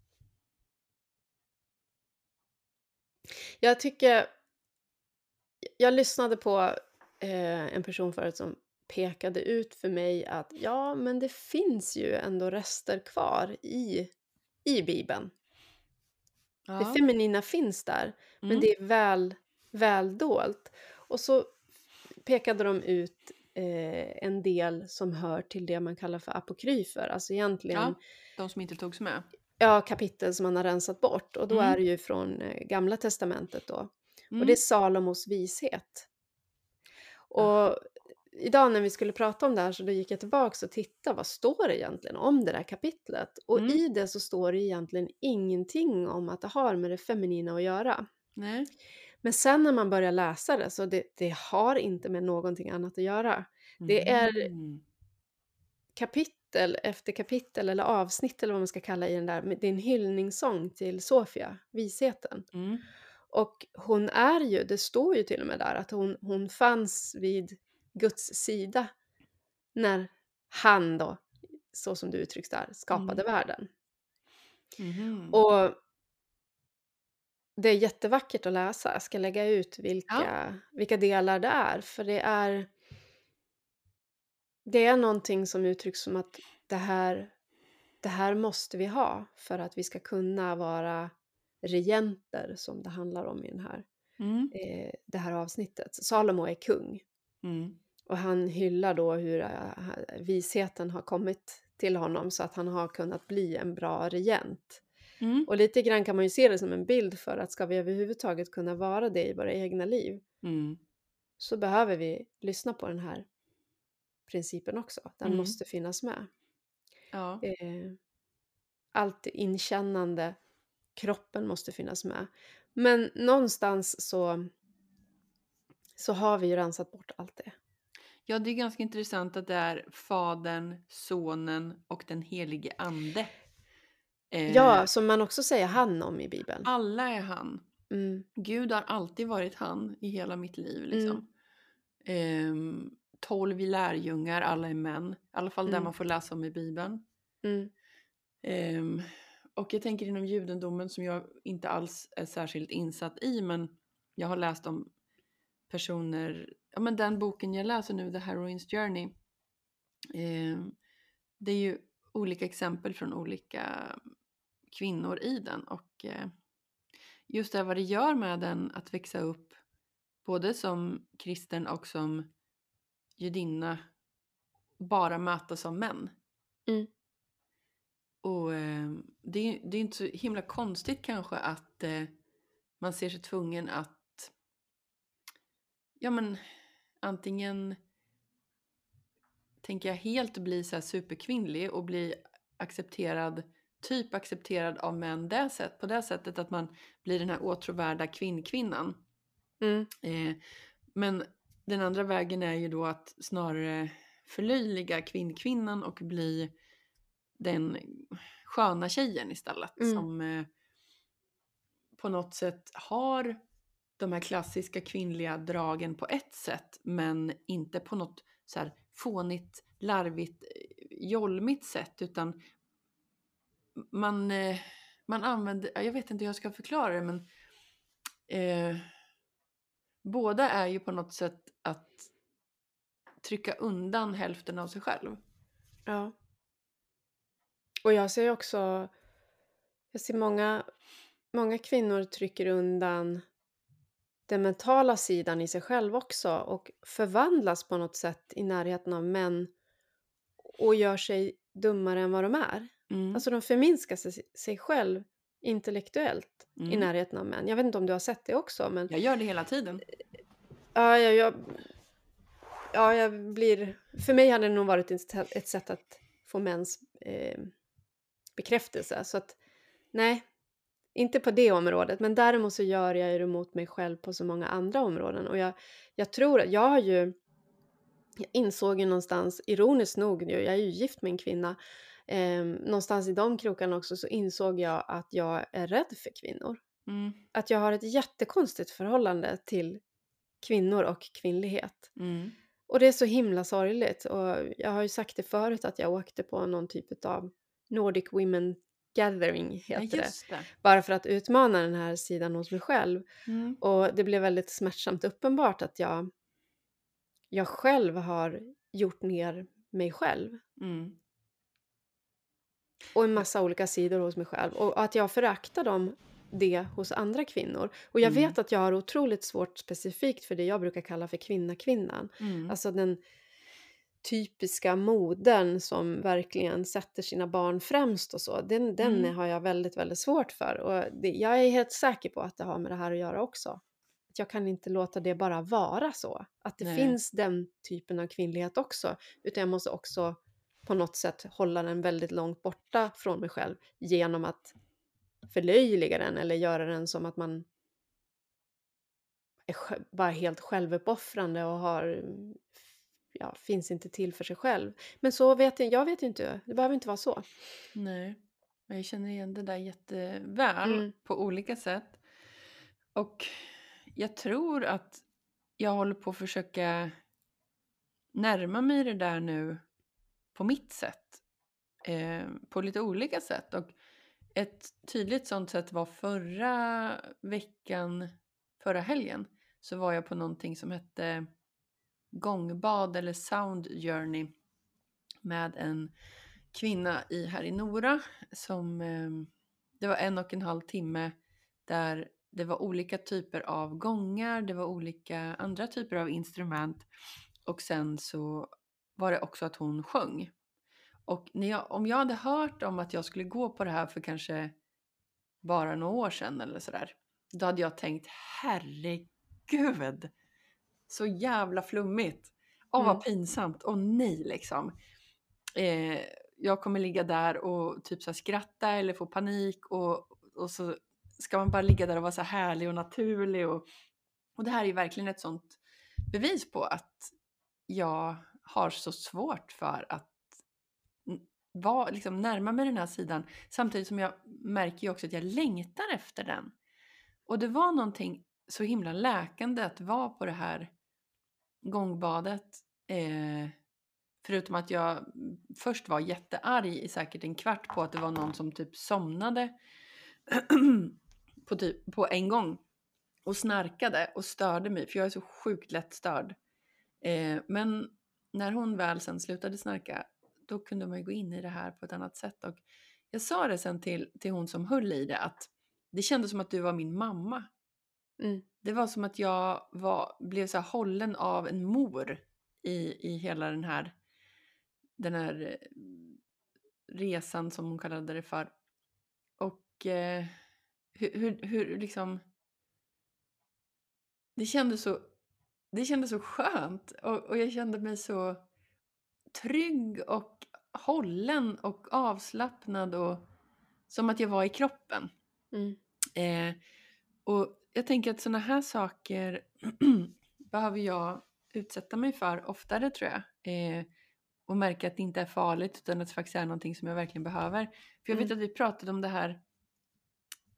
Jag tycker... Jag lyssnade på eh, en person förut som pekade ut för mig att ja, men det finns ju ändå rester kvar i, i Bibeln. Det Ja. feminina finns där, men Mm. det är väl, väl dolt. Och så pekade de ut eh, en del som hör till det man kallar för apokryfer. Alltså egentligen Ja, de som inte togs med. ja, kapitel som man har rensat bort. Och då Mm. är det ju från eh, Gamla testamentet då. Mm. Och det är Salomos vishet. Och idag när vi skulle prata om det här så då gick jag tillbaka och tittade vad står det egentligen om det där kapitlet. Och Mm. i det så står det egentligen ingenting om att det har med det feminina att göra. Nej. Men sen när man börjar läsa det så det, det har inte med någonting annat att göra. Det är Mm. kapitel efter kapitel eller avsnitt eller vad man ska kalla i den där. Det är en hyllningssång till Sofia, visheten. Mm. Och hon är ju, det står ju till och med där att hon, hon fanns vid Guds sida när han då, så som du uttrycks där, skapade Mm. världen. Mhm. Och det är jättevackert att läsa. Jag ska lägga ut vilka, vilka delar det är. För det är det är någonting som uttrycks som att det här, det här måste vi ha för att vi ska kunna vara regenter som det handlar om i den här, Mm. eh, det här avsnittet. Salomo är kung. Mm. Och han hyllar då hur uh, visheten har kommit till honom så att han har kunnat bli en bra regent. Mm. Och lite grann kan man ju se det som en bild för att ska vi överhuvudtaget kunna vara det i våra egna liv Mm. så behöver vi lyssna på den här principen också. Den Mm. måste finnas med. Ja. Eh, allt inkännande, kroppen måste finnas med. Men någonstans så, så har vi ju rensat bort allt det. Ja, det är ganska intressant att det är Fadern, Sonen och den helige Ande. Eh, Ja, som man också säger han om i Bibeln. Alla är han. Mm. Gud har alltid varit han i hela mitt liv. Liksom. Ehm, tolv lärjungar, alla är män. I alla fall där Mm. man får läsa om i Bibeln. Mm. Ehm, och jag tänker inom judendomen som jag inte alls är särskilt insatt i. Men jag har läst om personer. Ja, men den boken jag läser nu, The Heroine's Journey. Ehm, det är ju olika exempel från olika kvinnor i den. Och eh, just det vad det gör med den att växa upp både som kristen och som judinna bara mötas av män. Mm. Och eh, det, är, det är inte så himla konstigt kanske att eh, man ser sig tvungen att ja men antingen tänker jag helt bli så här superkvinnlig och bli accepterad typ accepterad av män det sätt, på det sättet att man blir den här åtråvärda kvinnkvinnan. Mm. Eh, men den andra vägen är ju då att snarare förlöjliga kvinnkvinnan och bli den sköna tjejen istället. Mm. Som eh, på något sätt har de här klassiska kvinnliga dragen på ett sätt, men inte på något så här fånigt, larvigt, jolmigt sätt, utan man, eh, man använder, jag vet inte hur jag ska förklara det, men eh, båda är ju på något sätt att trycka undan hälften av sig själv. Ja. Och jag ser också, jag ser många, många kvinnor trycker undan den mentala sidan i sig själv också och förvandlas på något sätt i närheten av män och gör sig dummare än vad de är. Mm. Alltså de förminskar sig, sig själv intellektuellt i Mm. närheten av män. Jag vet inte om du har sett det också, men Jag gör det hela tiden. ja, jag, jag, ja, jag blir... För mig hade det nog varit ett, ett sätt att få mäns eh, bekräftelse. Så att, nej, inte på det området. Men däremot så gör jag det mot mig själv på så många andra områden. Och jag, jag tror att jag har ju... Jag insåg ju någonstans, ironiskt nog, jag är ju gift med en kvinna. Eh, någonstans i de krokarna också så insåg jag att jag är rädd för kvinnor. Mm. Att jag har ett jättekonstigt förhållande till kvinnor och kvinnlighet. Mm. Och det är så himla sorgligt. Och jag har ju sagt det förut att jag åkte på någon typ av Nordic Women Gathering, heter Ja, just det. det. Bara för att utmana den här sidan hos mig själv. Mm. Och det blev väldigt smärtsamt uppenbart att jag, jag själv har gjort ner mig själv. Mm. Och en massa olika sidor hos mig själv. Och att jag föraktar dem det hos andra kvinnor. Och jag Mm. vet att jag har otroligt svårt specifikt för det jag brukar kalla för kvinna-kvinnan. Mm. Alltså den typiska modern som verkligen sätter sina barn främst och så. Den, den Mm. har jag väldigt, väldigt svårt för. Och det, jag är helt säker på att det har med det här att göra också. Att jag kan inte låta det bara vara så. Att det Nej. finns den typen av kvinnlighet också. Utan jag måste också på något sätt hålla den väldigt långt borta från mig själv. Genom att förlöjliga den eller göra den som att man är sj- bara helt självuppoffrande och har, ja, finns inte till för sig själv. Men så vet jag, jag vet ju inte, det behöver inte vara så. Nej, men jag känner igen det där jätteväl Mm. på olika sätt. Och jag tror att jag håller på att försöka närma mig det där nu på mitt sätt. Eh, på lite olika sätt. Och ett tydligt sånt sätt var förra veckan, förra helgen, så var jag på någonting som hette gångbad eller sound journey med en kvinna i, här i Nora som eh, det var en och en halv timme där det var olika typer av gångar, det var olika andra typer av instrument och sen så var det också att hon sjöng. Och när jag, om jag hade hört om att jag skulle gå på det här för kanske bara några år sedan eller sådär, då hade jag tänkt, herregud, så jävla flummigt. Åh, vad Mm. pinsamt. Åh nej, liksom. Eh, jag kommer ligga där och typ så här skratta eller få panik och, och så ska man bara ligga där och vara så härlig och naturlig. Och, och det här är verkligen ett sånt bevis på att jag har så svårt för att n- vara, liksom, närma mig den här sidan. Samtidigt som jag märker ju också att jag längtar efter den. Och det var någonting så himla läkande att vara på det här gångbadet. Eh, förutom att jag först var jättearg i säkert en kvart på att det var någon som typ somnade på, typ, på en gång. Och snarkade och störde mig. För jag är så sjukt lätt störd. Eh, men när hon väl sen slutade snarka, då kunde man ju gå in i det här på ett annat sätt. Och jag sa det sen till, till hon som höll i det, att det kändes som att du var min mamma. Mm. Det var som att jag var, blev så här hållen av en mor i, i hela den här, den här eh, resan som hon kallade det för. Och eh, hur, hur, hur liksom, det kändes så, det kändes så skönt. Och, och jag kände mig så trygg och hållen och avslappnad och som att jag var i kroppen. Mm. Eh, och jag tänker att såna här saker behöver jag utsätta mig för oftare, tror jag. Eh, och märka att det inte är farligt utan att det faktiskt är någonting som jag verkligen behöver. För jag vet Mm. att vi pratade om det här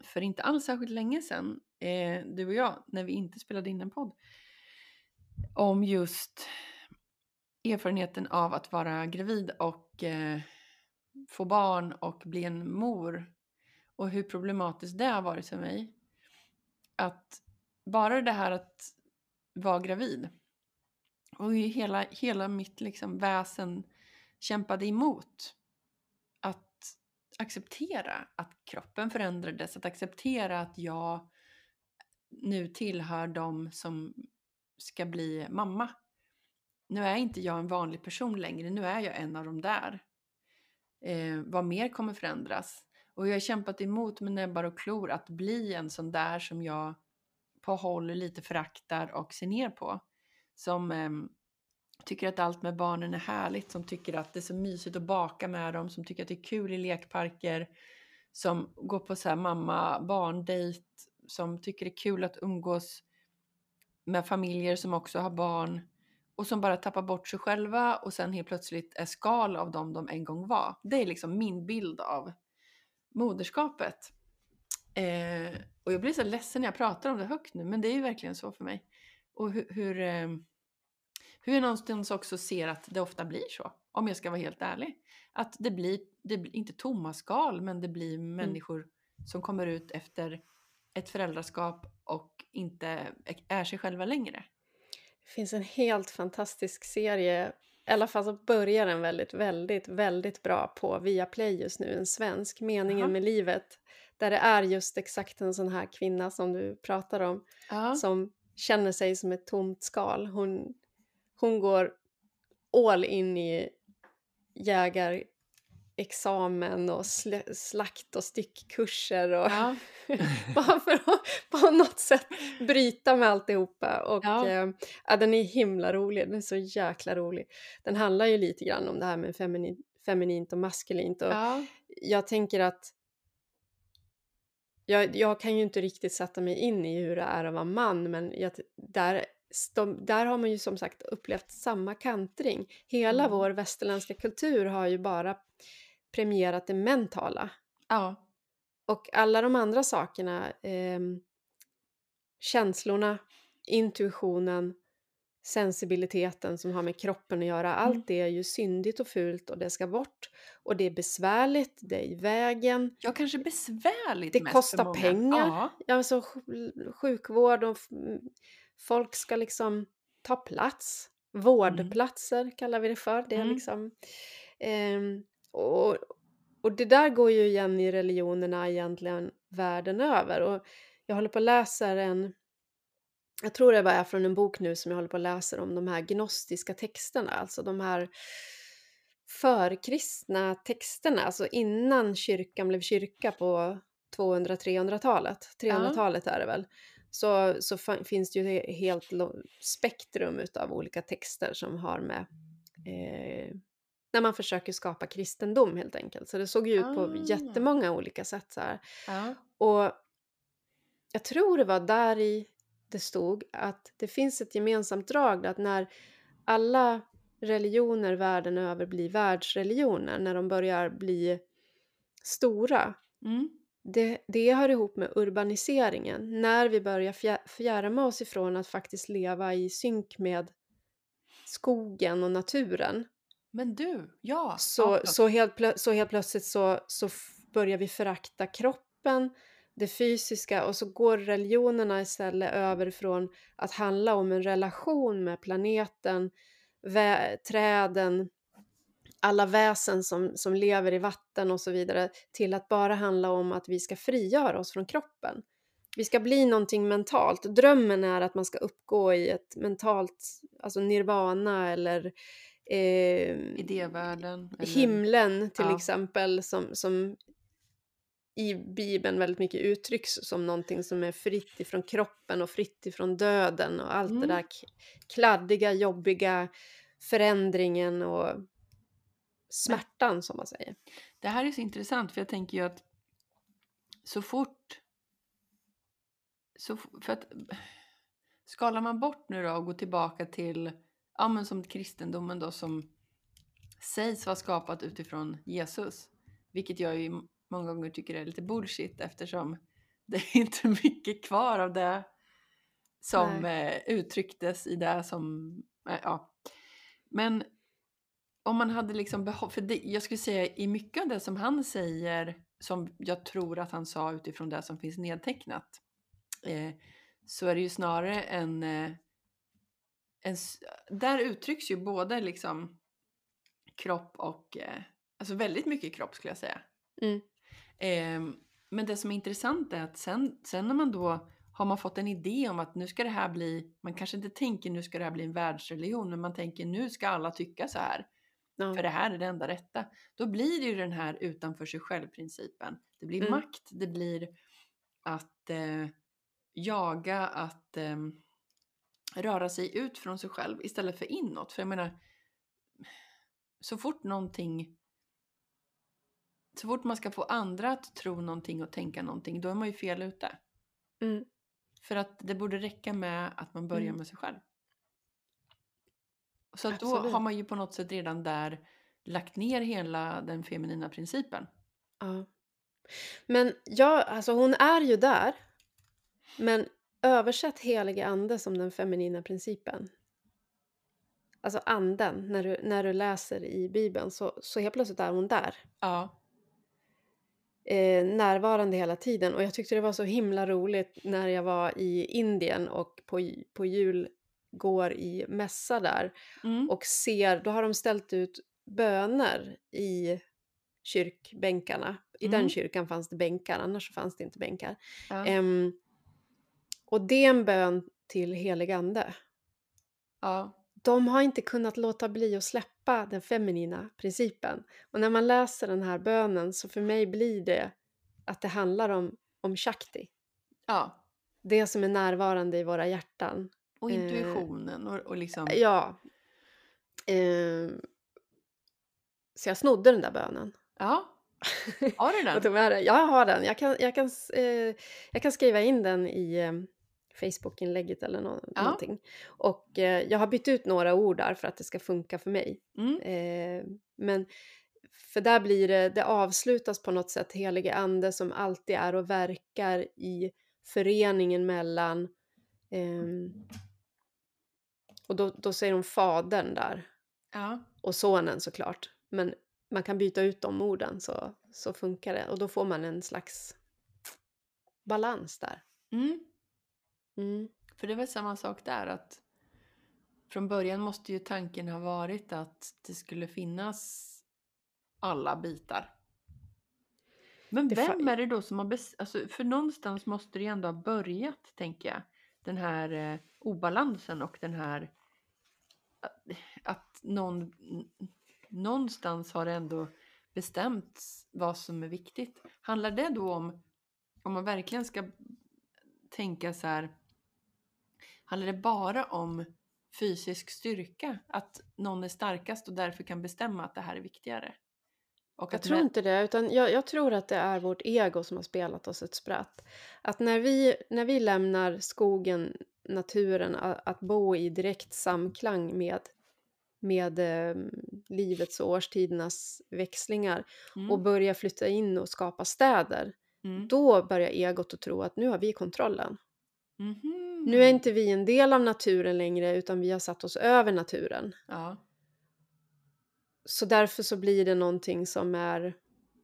för inte alls särskilt länge sedan, eh, du och jag, när vi inte spelade in en podd, om just erfarenheten av att vara gravid och eh, få barn och bli en mor. Och hur problematiskt det har varit för mig. Att bara det här att vara gravid. Och hur hela, hela mitt liksom väsen kämpade emot. Att acceptera att kroppen förändrades. Att acceptera att jag nu tillhör dem som ska bli mamma. Nu är inte jag en vanlig person längre. Nu är jag en av dem där. Eh, vad mer kommer förändras? Och jag har kämpat emot med näbbar och klor att bli en sån där som jag på håll lite föraktar och ser ner på. Som eh, tycker att allt med barnen är härligt. Som tycker att det är så mysigt att baka med dem. Som tycker att det är kul i lekparker. Som går på så här mamma-barn-dejt. Som tycker det är kul att umgås med familjer som också har barn. Och som bara tappar bort sig själva. Och sen helt plötsligt är skal av dem de en gång var. Det är liksom min bild av moderskapet. Eh, och jag blir så ledsen när jag pratar om det högt nu. Men det är ju verkligen så för mig. Och hur, hur, eh, hur jag någonstans också ser att det ofta blir så. Om jag ska vara helt ärlig. Att det blir, det blir inte tomma skal. Men det blir människor mm. som kommer ut efter ett föräldraskap. Och inte är sig själva längre. Det finns en helt fantastisk serie. I alla fall så börjar den väldigt, väldigt, väldigt bra på Viaplay just nu. En svensk, Meningen Aha. med livet. Där det är just exakt en sån här kvinna som du pratar om. Ja. Som känner sig som ett tomt skal. Hon, hon går all in i jägarexamen och sl- slakt och styckkurser. Och Ja. bara för att på något sätt bryta med alltihopa. Och Ja. eh, ja, den är himla rolig. Den är så jäkla rolig. Den handlar ju lite grann om det här med feminin, feminint och maskulint. Och Ja. jag tänker att jag, jag kan ju inte riktigt sätta mig in i hur det är att vara man. Men jag, där, de, där har man ju som sagt upplevt samma kantring. Hela Mm. vår västerländska kultur har ju bara premierat det mentala. Ja. Och alla de andra sakerna, eh, känslorna, intuitionen, sensibiliteten som har med kroppen att göra, allt Mm. det är ju syndigt och fult och det ska bort. Och det är besvärligt, det är i vägen. Ja, kanske besvärligt Det mest kostar för många. pengar. Ja. Ja, alltså, sj- sjukvård och f- folk ska liksom ta plats. Vårdplatser kallar vi det för. Det är Mm. liksom... ehm, och, och det där går ju igen i religionerna egentligen världen över. Och jag håller på att läsa en... Jag tror det bara är från en bok nu som jag håller på att läsa om de här gnostiska texterna. Alltså de här förkristna texterna. Alltså innan kyrkan blev kyrka på tvåhundra-trehundratalet. trehundratalet är det väl. Så, så fa- finns det ju ett helt lo- spektrum av olika texter som har med... Eh, när man försöker skapa kristendom helt enkelt. Så det såg ju ut på Ah. jättemånga olika sätt så här. Ja. Och jag tror det var där i det stod att det finns ett gemensamt drag att när alla religioner världen över blir världsreligioner, när de börjar bli stora, Mm. det, det hör ihop med urbaniseringen. När vi börjar fjär, fjärma oss ifrån att faktiskt leva i synk med skogen och naturen. Men du, ja. Så, ja. så, helt, plö- så helt plötsligt så, så f- börjar vi förakta kroppen, det fysiska, och så går religionerna istället över från att handla om en relation med planeten, vä- träden, alla väsen som, som lever i vatten och så vidare, till att bara handla om att vi ska frigöra oss från kroppen. Vi ska bli någonting mentalt. Drömmen är att man ska uppgå i ett mentalt, alltså nirvana eller eh, Idévärlden. Eller... himlen till Ja. exempel, som, som i Bibeln väldigt mycket uttrycks som någonting som är fritt ifrån kroppen och fritt ifrån döden och allt Mm. det där k- kladdiga, jobbiga, förändringen och smärtan som man säger. Det här är så intressant, för jag tänker ju att så fort... Så, f- för att skalar man bort nu då och går tillbaka till, ja men som kristendomen då, som sägs vara skapat utifrån Jesus. Vilket jag ju många gånger tycker är lite bullshit, eftersom det är inte mycket kvar av det som Nej. eh, uttrycktes i det som, eh, ja. Men om man hade liksom behållit, för det, jag skulle säga i mycket av det som han säger, som jag tror att han sa utifrån det som finns nedtecknat, eh, så är det ju snarare en, eh, en s- där uttrycks ju både liksom kropp och, eh, alltså väldigt mycket kropp skulle jag säga. Mm. Eh, men det som är intressant är att sen, sen när man då har man fått en idé om att nu ska det här bli, man kanske inte tänker nu ska det här bli en världsreligion, men man tänker nu ska alla tycka så här. Ja. För det här är det enda rätta. Då blir det ju den här utanför sig själv-principen. Det blir Mm. makt, det blir att eh, jaga, att eh, röra sig ut från sig själv istället för inåt. För jag menar, så fort någonting, så fort man ska få andra att tro någonting och tänka någonting, då är man ju fel ute. Mm. För att det borde räcka med att man börjar Mm. med sig själv. Så att då Absolut. har man ju på något sätt redan där lagt ner hela den feminina principen. Ja. Men ja, alltså hon är ju där. Men översätt helige ande som den feminina principen. Alltså anden, när du, när du läser i Bibeln så, så helt plötsligt är hon där. Ja. Eh, närvarande hela tiden. Och jag tyckte det var så himla roligt när jag var i Indien och på, j- på jul går i mässa där. Mm. Och ser, då har de ställt ut böner i kyrkbänkarna. I den Mm. kyrkan fanns det bänkar, annars så fanns det inte bänkar. Ja. Ehm, och det är en bön till helig ande. Ja. De har inte kunnat låta bli att släppa den feminina principen. Och när man läser den här bönen så för mig blir det att det handlar om, om Shakti. Ja. Det som är närvarande i våra hjärtan. Och Eh, intuitionen och, och liksom... ja. Eh, så jag snodde den där bönen. Ja. Har du den? Och tog med den. Jag har den. Jag kan, jag kan, s- eh, jag kan skriva in den i eh, Facebook-inlägget eller nå- Ja. någonting. Och eh, jag har bytt ut några ord där för att det ska funka för mig. Mm. Eh, men för där blir det, det avslutas på något sätt helige ande som alltid är och verkar i föreningen mellan, ehm, och då, då säger hon fadern där, Ja. och sonen såklart. Men man kan byta ut de orden så, så funkar det. Och då får man en slags balans där. Mm. Mm. För det är väl samma sak där, att från början måste ju tanken ha varit att det skulle finnas alla bitar. Men Det fa- vem är det då som har... Bes- alltså, för någonstans måste det ju ändå ha börjat, tänker jag. Den här eh, obalansen och den här... Att, att någon... n- Någonstans har det ändå bestämts vad som är viktigt. Handlar det då om... Om man verkligen ska tänka så här... Handlar det bara om fysisk styrka? Att någon är starkast och därför kan bestämma att det här är viktigare? Och Jag att tror med, inte det, utan jag, jag tror att det är vårt ego som har spelat oss ett spratt. Att när vi, när vi lämnar skogen, naturen, att, att bo i direkt samklang med, med eh, livets och årstidernas växlingar och mm, börjar flytta in och skapa städer, mm, då börjar egot att tro att nu har vi kontrollen. mhm, Nu är inte vi en del av naturen längre, utan vi har satt oss över naturen. ja, Så därför så blir det någonting som är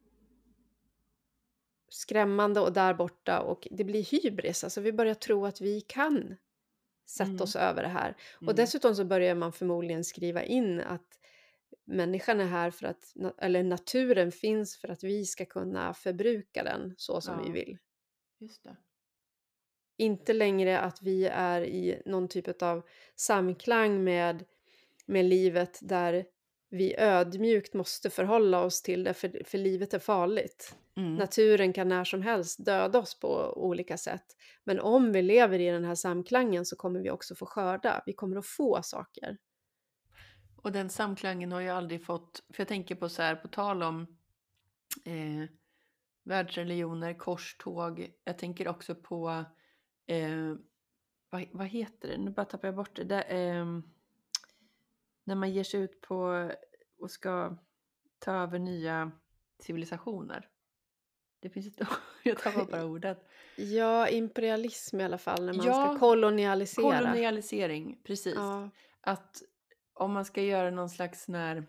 skrämmande och där borta, och det blir hybris. Alltså vi börjar tro att vi kan sätta mm, oss över det här. Och mm, dessutom så börjar man förmodligen skriva in att människan är här för att, na- eller naturen finns för att vi ska kunna förbruka den så som vi ja, vill. just det. Inte längre att vi är i någon typ av samklang med, med livet där vi ödmjukt måste förhålla oss till det, för, för livet är farligt. Mm, Naturen kan när som helst döda oss på olika sätt. Men om vi lever i den här samklangen så kommer vi också få skörda. Vi kommer att få saker. och den samklangen har jag aldrig fått, för jag tänker på så här, på tal om eh, världsreligioner, korståg, jag tänker också på, eh, vad, vad heter det, nu bara tappar jag bort det, det eh, när man ger sig ut på och ska ta över nya civilisationer. Det finns ett jag tappar bara ordet. Ja, imperialism i alla fall, när man ska Ja, kolonialisera. kolonialisering, precis. Ja, Att om man ska göra någon slags sån här,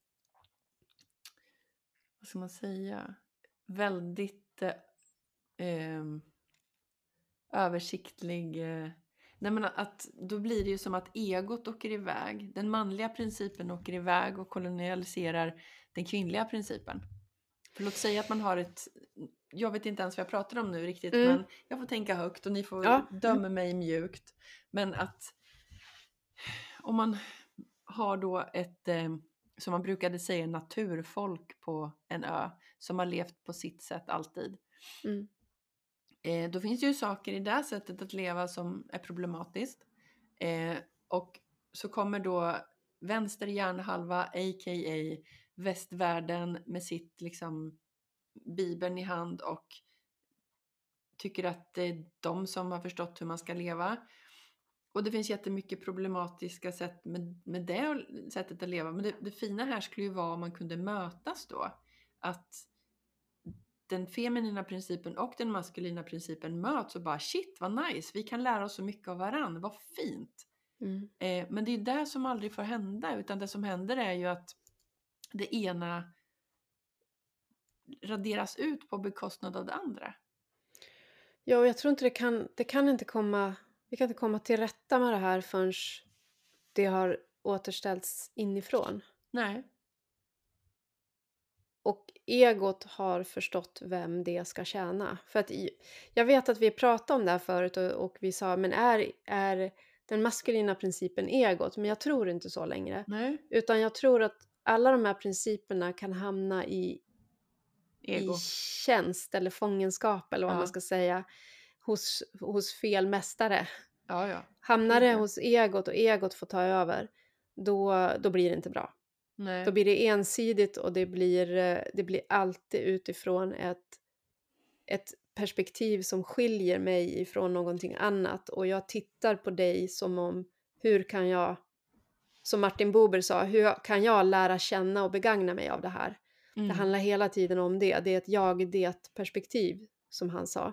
vad ska man säga, väldigt eh, ehm, översiktlig. Eh, nej men att då blir det ju som att egot åker iväg. Den manliga principen åker iväg och kolonialiserar den kvinnliga principen. För låt säga att man har ett, jag vet inte ens vad jag pratar om nu riktigt, mm, men jag får tänka högt och ni får ja, döma mig mjukt. Men att om man har då ett, eh, som man brukade säga, naturfolk på en ö som har levt på sitt sätt alltid. mm, Eh, då finns det ju saker i det här sättet att leva som är problematiskt. Eh, och så kommer då vänster hjärnhalva, a k a västvärlden, med sitt liksom bibeln i hand och tycker att det är de som har förstått hur man ska leva. Och det finns jättemycket problematiska sätt med, med det sättet att leva. Men det, det fina här skulle ju vara om man kunde mötas då. Att den feminina principen och den maskulina principen möts och bara shit vad nice, vi kan lära oss så mycket av varandra, vad fint. mm. Eh, men det är det som aldrig får hända, utan det som händer är ju att det ena raderas ut på bekostnad av det andra. Ja, och jag tror inte det kan, det kan inte komma, vi kan inte komma till rätta med det här förrän det har återställts inifrån. Nej. Och egot har förstått vem det ska tjäna. För att i, jag vet att vi pratade om det här förut och, och vi sa, men är, är den maskulina principen egot? Men jag tror inte så längre. Nej. Utan jag tror att alla de här principerna kan hamna i, Ego. i tjänst eller fångenskap eller vad Ja. man ska säga hos, hos fel mästare. Ja, ja. Hamnar det Ja. hos egot och egot får ta över, då, då blir det inte bra. Nej. Då blir det ensidigt och det blir, eh, det blir alltid utifrån ett, ett perspektiv som skiljer mig ifrån någonting annat. Och jag tittar på dig som om, hur kan jag, som Martin Buber sa, hur kan jag lära känna och begagna mig av det här? Mm. Det handlar hela tiden om det. Det är ett jag-det-perspektiv, som han sa.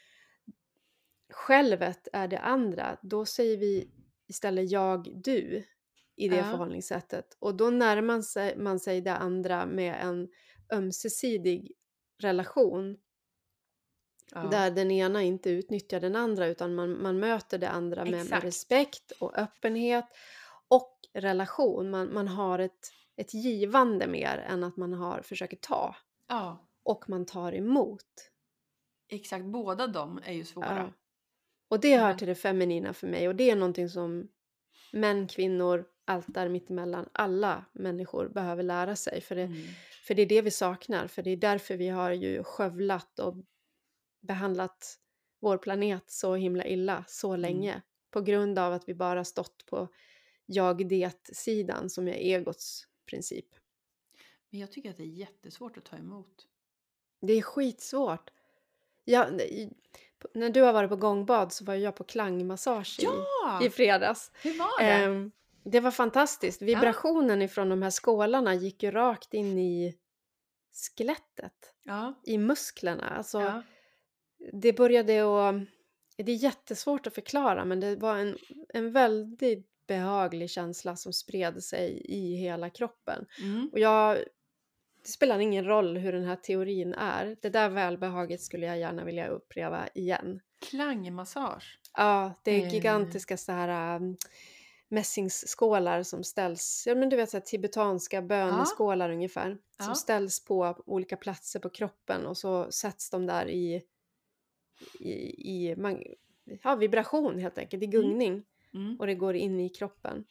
Självet är det andra. Då säger vi istället jag-du i det Ja. förhållningssättet. Och då närmar sig, man sig det andra med en ömsesidig relation. Ja. Där den ena inte utnyttjar den andra, utan man, man möter det andra med, med Exakt. respekt och öppenhet och relation. Man, man har ett, ett givande mer än att man har försöker ta. Ja, Och man tar emot. exakt. Båda de är ju svåra. Ja. Och det hör Men- till det feminina för mig. Och det är någonting som män, kvinnor, allt där mittemellan, alla människor behöver lära sig. För det, Mm. för det är det vi saknar. För det är därför vi har ju skövlat och behandlat vår planet så himla illa så länge. På grund av att vi bara stått på jag-det-sidan, som är egots princip. Men jag tycker att det är jättesvårt att ta emot. Det är skitsvårt. Jag, i, när du har varit på gångbad så var jag på klangmassage i, Ja! i fredags. Hur var det? Ehm, det var fantastiskt. Vibrationen ifrån de här skålarna gick ju rakt in i skelettet. ja. I musklerna. Alltså, Ja. det började att... Det är jättesvårt att förklara, men det var en, en väldigt behaglig känsla som spred sig i hela kroppen. Mm. Och jag... Det spelar ingen roll hur den här teorin är. Det där välbehaget skulle jag gärna vilja uppleva igen. Klangmassage. Ja, det är Eh. gigantiska så här um, mässingsskålar som ställs, ja men du vet så här tibetanska böneskålar ungefär, som Ja. ställs på olika platser på kroppen och så sätts de där i i, i man, ja, vibration helt enkelt, i gungning, Mm. och det går in i kroppen.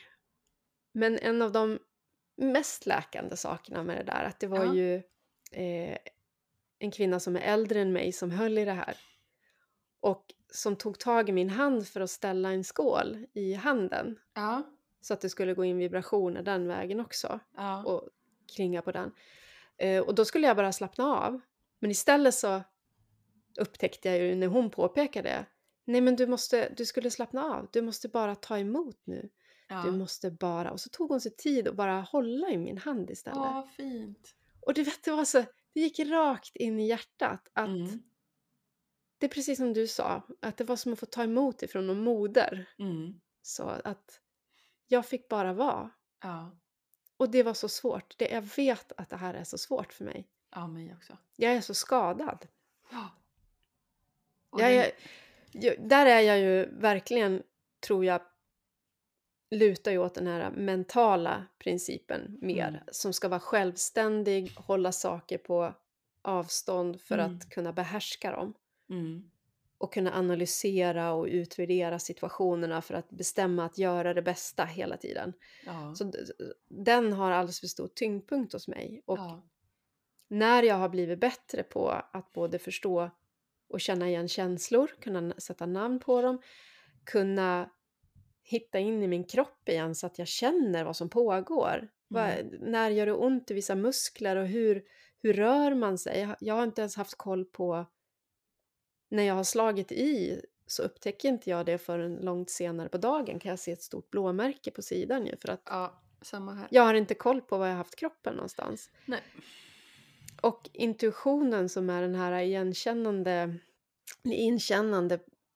Men en av de mest läkande sakerna med det där, att det var Ja. ju eh, en kvinna som är äldre än mig som höll i det här. Och som tog tag i min hand för att ställa en skål i handen. Ja. Så att det skulle gå in vibrationer den vägen också. Ja. Och klinga på den. Eh, och då skulle jag bara slappna av. Men istället så upptäckte jag ju när hon påpekade det. Nej men du måste, du skulle slappna av. Du måste bara ta emot nu. Ja. Du måste bara... Och så tog hon sig tid att bara hålla i min hand istället. Åh, fint. Och du vet, det var så... det gick rakt in i hjärtat att Mm. det är precis som du sa, att det var som att få ta emot ifrån någon moder. Mm. Så att jag fick bara vara. Ja. Och det var så svårt. Det, jag vet att det här är så svårt för mig. Ja, mig också. Jag är så skadad. Ja. Och Jag den... är, jag, där är jag ju verkligen, tror jag, lutar ju åt den här mentala principen mer. Mm. Som ska vara självständig, hålla saker på avstånd för Mm. att kunna behärska dem. Mm. Och kunna analysera och utvärdera situationerna för att bestämma att göra det bästa hela tiden. Ja. Så d- den har alldeles för stor tyngdpunkt hos mig. Och Ja. när jag har blivit bättre på att både förstå och känna igen känslor, kunna n- sätta namn på dem, kunna hitta in i min kropp igen så att jag känner vad som pågår. Vad, Mm. när gör det ont i vissa muskler och hur, hur rör man sig? Jag, har- jag har inte ens haft koll på när jag har slagit i, så upptäcker inte jag det förrän långt senare på dagen kan jag se ett stort blåmärke på sidan ju, för att Ja, samma här. jag har inte koll på var jag har haft kroppen någonstans. Nej. Och intuitionen som är den här igenkännande, eller inkännande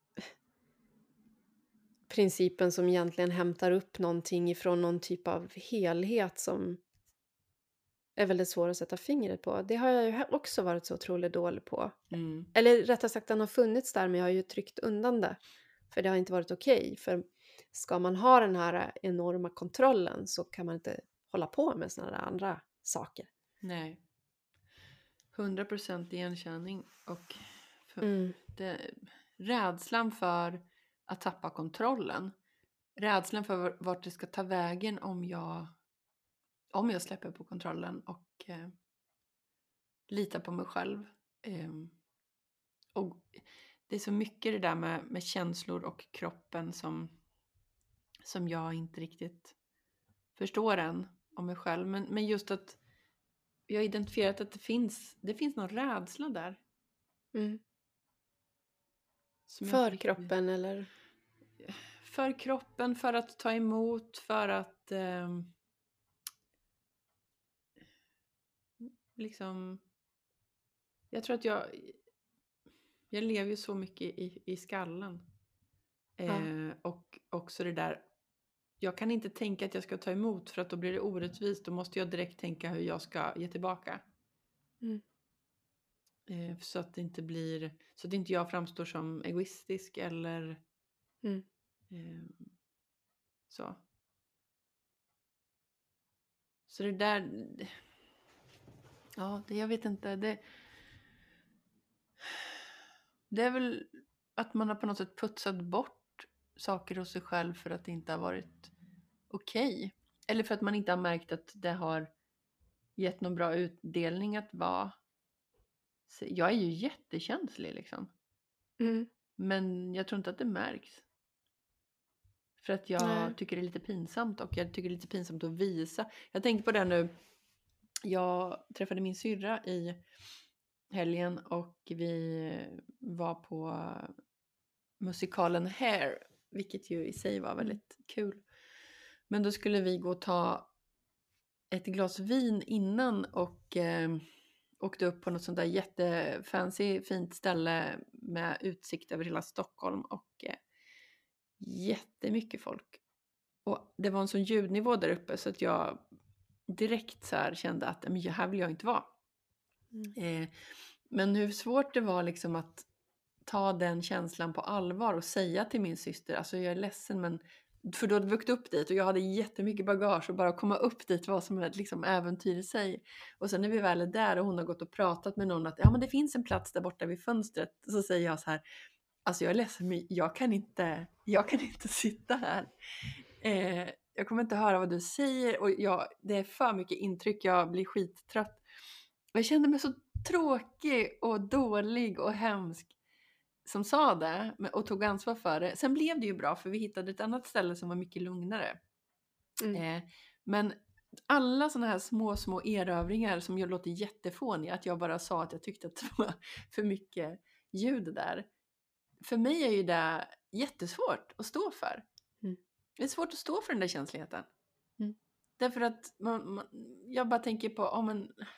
principen som egentligen hämtar upp någonting ifrån någon typ av helhet som är väldigt svår att sätta fingret på. Det har jag ju också varit så otroligt dålig på. Mm. Eller rättare sagt, den har funnits där, men jag har ju tryckt undan det. För det har inte varit okej. För ska man ha den här enorma kontrollen så kan man inte hålla på med såna där andra saker. Nej. hundra procent igenkänning. Och för Mm. det, rädslan för att tappa kontrollen. Rädslan för vart det ska ta vägen om jag, om jag släpper på kontrollen och eh, litar på mig själv. Eh, och det är så mycket det där med, med känslor och kroppen som, som jag inte riktigt förstår än om mig själv. Men, men just att jag har identifierat att det finns, det finns någon rädsla där. Mm. Som jag För inte riktigt- kroppen eller? För kroppen, för att ta emot, för att eh, liksom, jag tror att jag jag lever ju så mycket i, i skallen. Eh, och också det där, jag kan inte tänka att jag ska ta emot för att då blir det orättvist. Då måste jag direkt tänka hur jag ska ge tillbaka. Mm. Eh, så att det inte blir, så att inte jag framstår som egoistisk eller Mm. eh, så. Så det där, ja, det, jag vet inte, det det är väl att man har på något sätt putsat bort saker hos sig själv för att det inte har varit okej. Eller för att man inte har märkt att det har gett någon bra utdelning att vara. Så jag är ju jättekänslig liksom. Mm. Men jag tror inte att det märks. För att jag Nej. tycker det är lite pinsamt och jag tycker det är lite pinsamt att visa. Jag tänkte på det nu. Jag träffade min syrra i helgen och vi var på musikalen Hair, vilket ju i sig var väldigt kul. Men då skulle vi gå och ta ett glas vin innan och eh, åkte upp på något sånt där jättefancy fint ställe med utsikt över hela Stockholm och eh, jättemycket folk. Och det var en sån ljudnivå där uppe så att jag direkt så här kände att men här vill jag inte vara. Mm. Eh, men hur svårt det var liksom att ta den känslan på allvar och säga till min syster, alltså jag är ledsen men, för då hade vi åkt upp dit och jag hade jättemycket bagage och bara komma upp dit var som ett liksom äventyr i sig. Och sen när vi väl är där och hon har gått och pratat med någon att ja men det finns en plats där borta vid fönstret, så säger jag så här, alltså jag är ledsen men jag kan inte, jag kan inte sitta här. Eh, jag kommer inte höra vad du säger och jag, det är för mycket intryck, jag blir skittrött. Och jag kände mig så tråkig och dålig och hemsk som sa det och tog ansvar för det. Sen blev det ju bra för vi hittade ett annat ställe som var mycket lugnare. Mm. Eh, men alla såna här små, små erövringar som jag låter jättefåniga, att jag bara sa att jag tyckte att det var för mycket ljud där. För mig är ju det jättesvårt att stå för. Mm. Det är svårt att stå för den där känsligheten. Mm. Därför att man, man, jag bara tänker på, oh, men,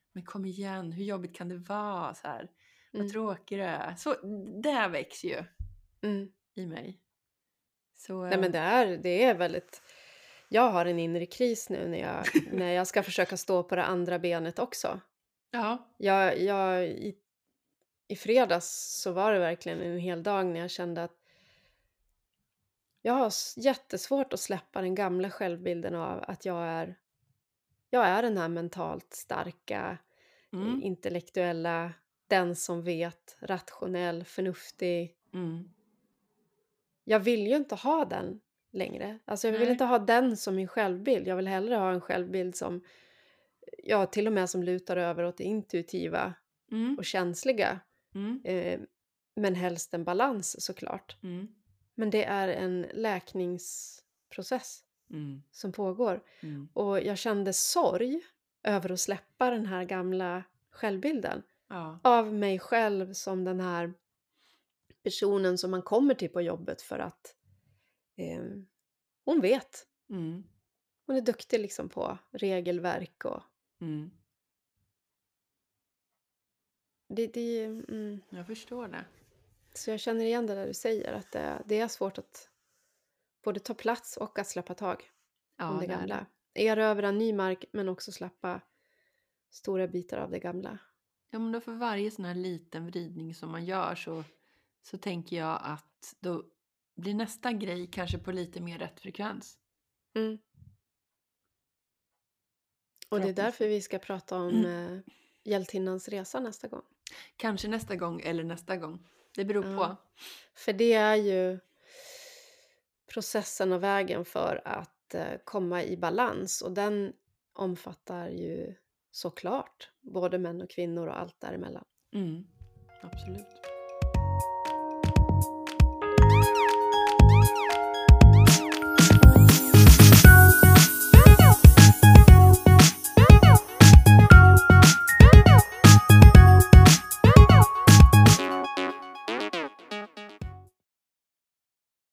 Men kom igen, hur jobbigt kan det vara? Så här, vad Mm. tråkig du är. Så, det här växer ju Mm. i mig. Så, Nej, eh, men det är, det är väldigt... Jag har en inre kris nu när jag, när jag ska försöka stå på det andra benet också. ja. Jag, jag, i, I fredags så var det verkligen en hel dag när jag kände att jag har s- jättesvårt att släppa den gamla självbilden av att jag är, jag är den här mentalt starka, Mm, eh, intellektuella, den som vet, rationell, förnuftig. mm. Jag vill ju inte ha den längre. Alltså jag vill Nej. inte ha den som min självbild. Jag vill hellre ha en självbild som, ja, till och med som lutar över åt det intuitiva Mm, och känsliga. mm, Eh, men helst en balans såklart. mm, Men det är en läkningsprocess mm, som pågår. mm. Och jag kände sorg över att släppa den här gamla självbilden. Ja. Av mig själv som den här personen som man kommer till på jobbet för att eh, hon vet. Mm, Hon är duktig liksom på regelverk och mm. det, det mm. Jag förstår det. Så jag känner igen det där du säger, att det, det är svårt att både ta plats och att släppa tag om Ja, det det är gamla. det. Erövra ny mark men också släppa stora bitar av det gamla. Ja, men då för varje sån här liten vridning som man gör så, så tänker jag att då blir nästa grej kanske på lite mer rätt frekvens. Mm. Och det är därför vi ska prata om eh, hjältinnans resa nästa gång. Kanske nästa gång eller nästa gång. Det beror Ja. på. För det är ju processen och vägen för att eh, komma i balans. Och den omfattar ju såklart både män och kvinnor och allt däremellan. Mm, absolut.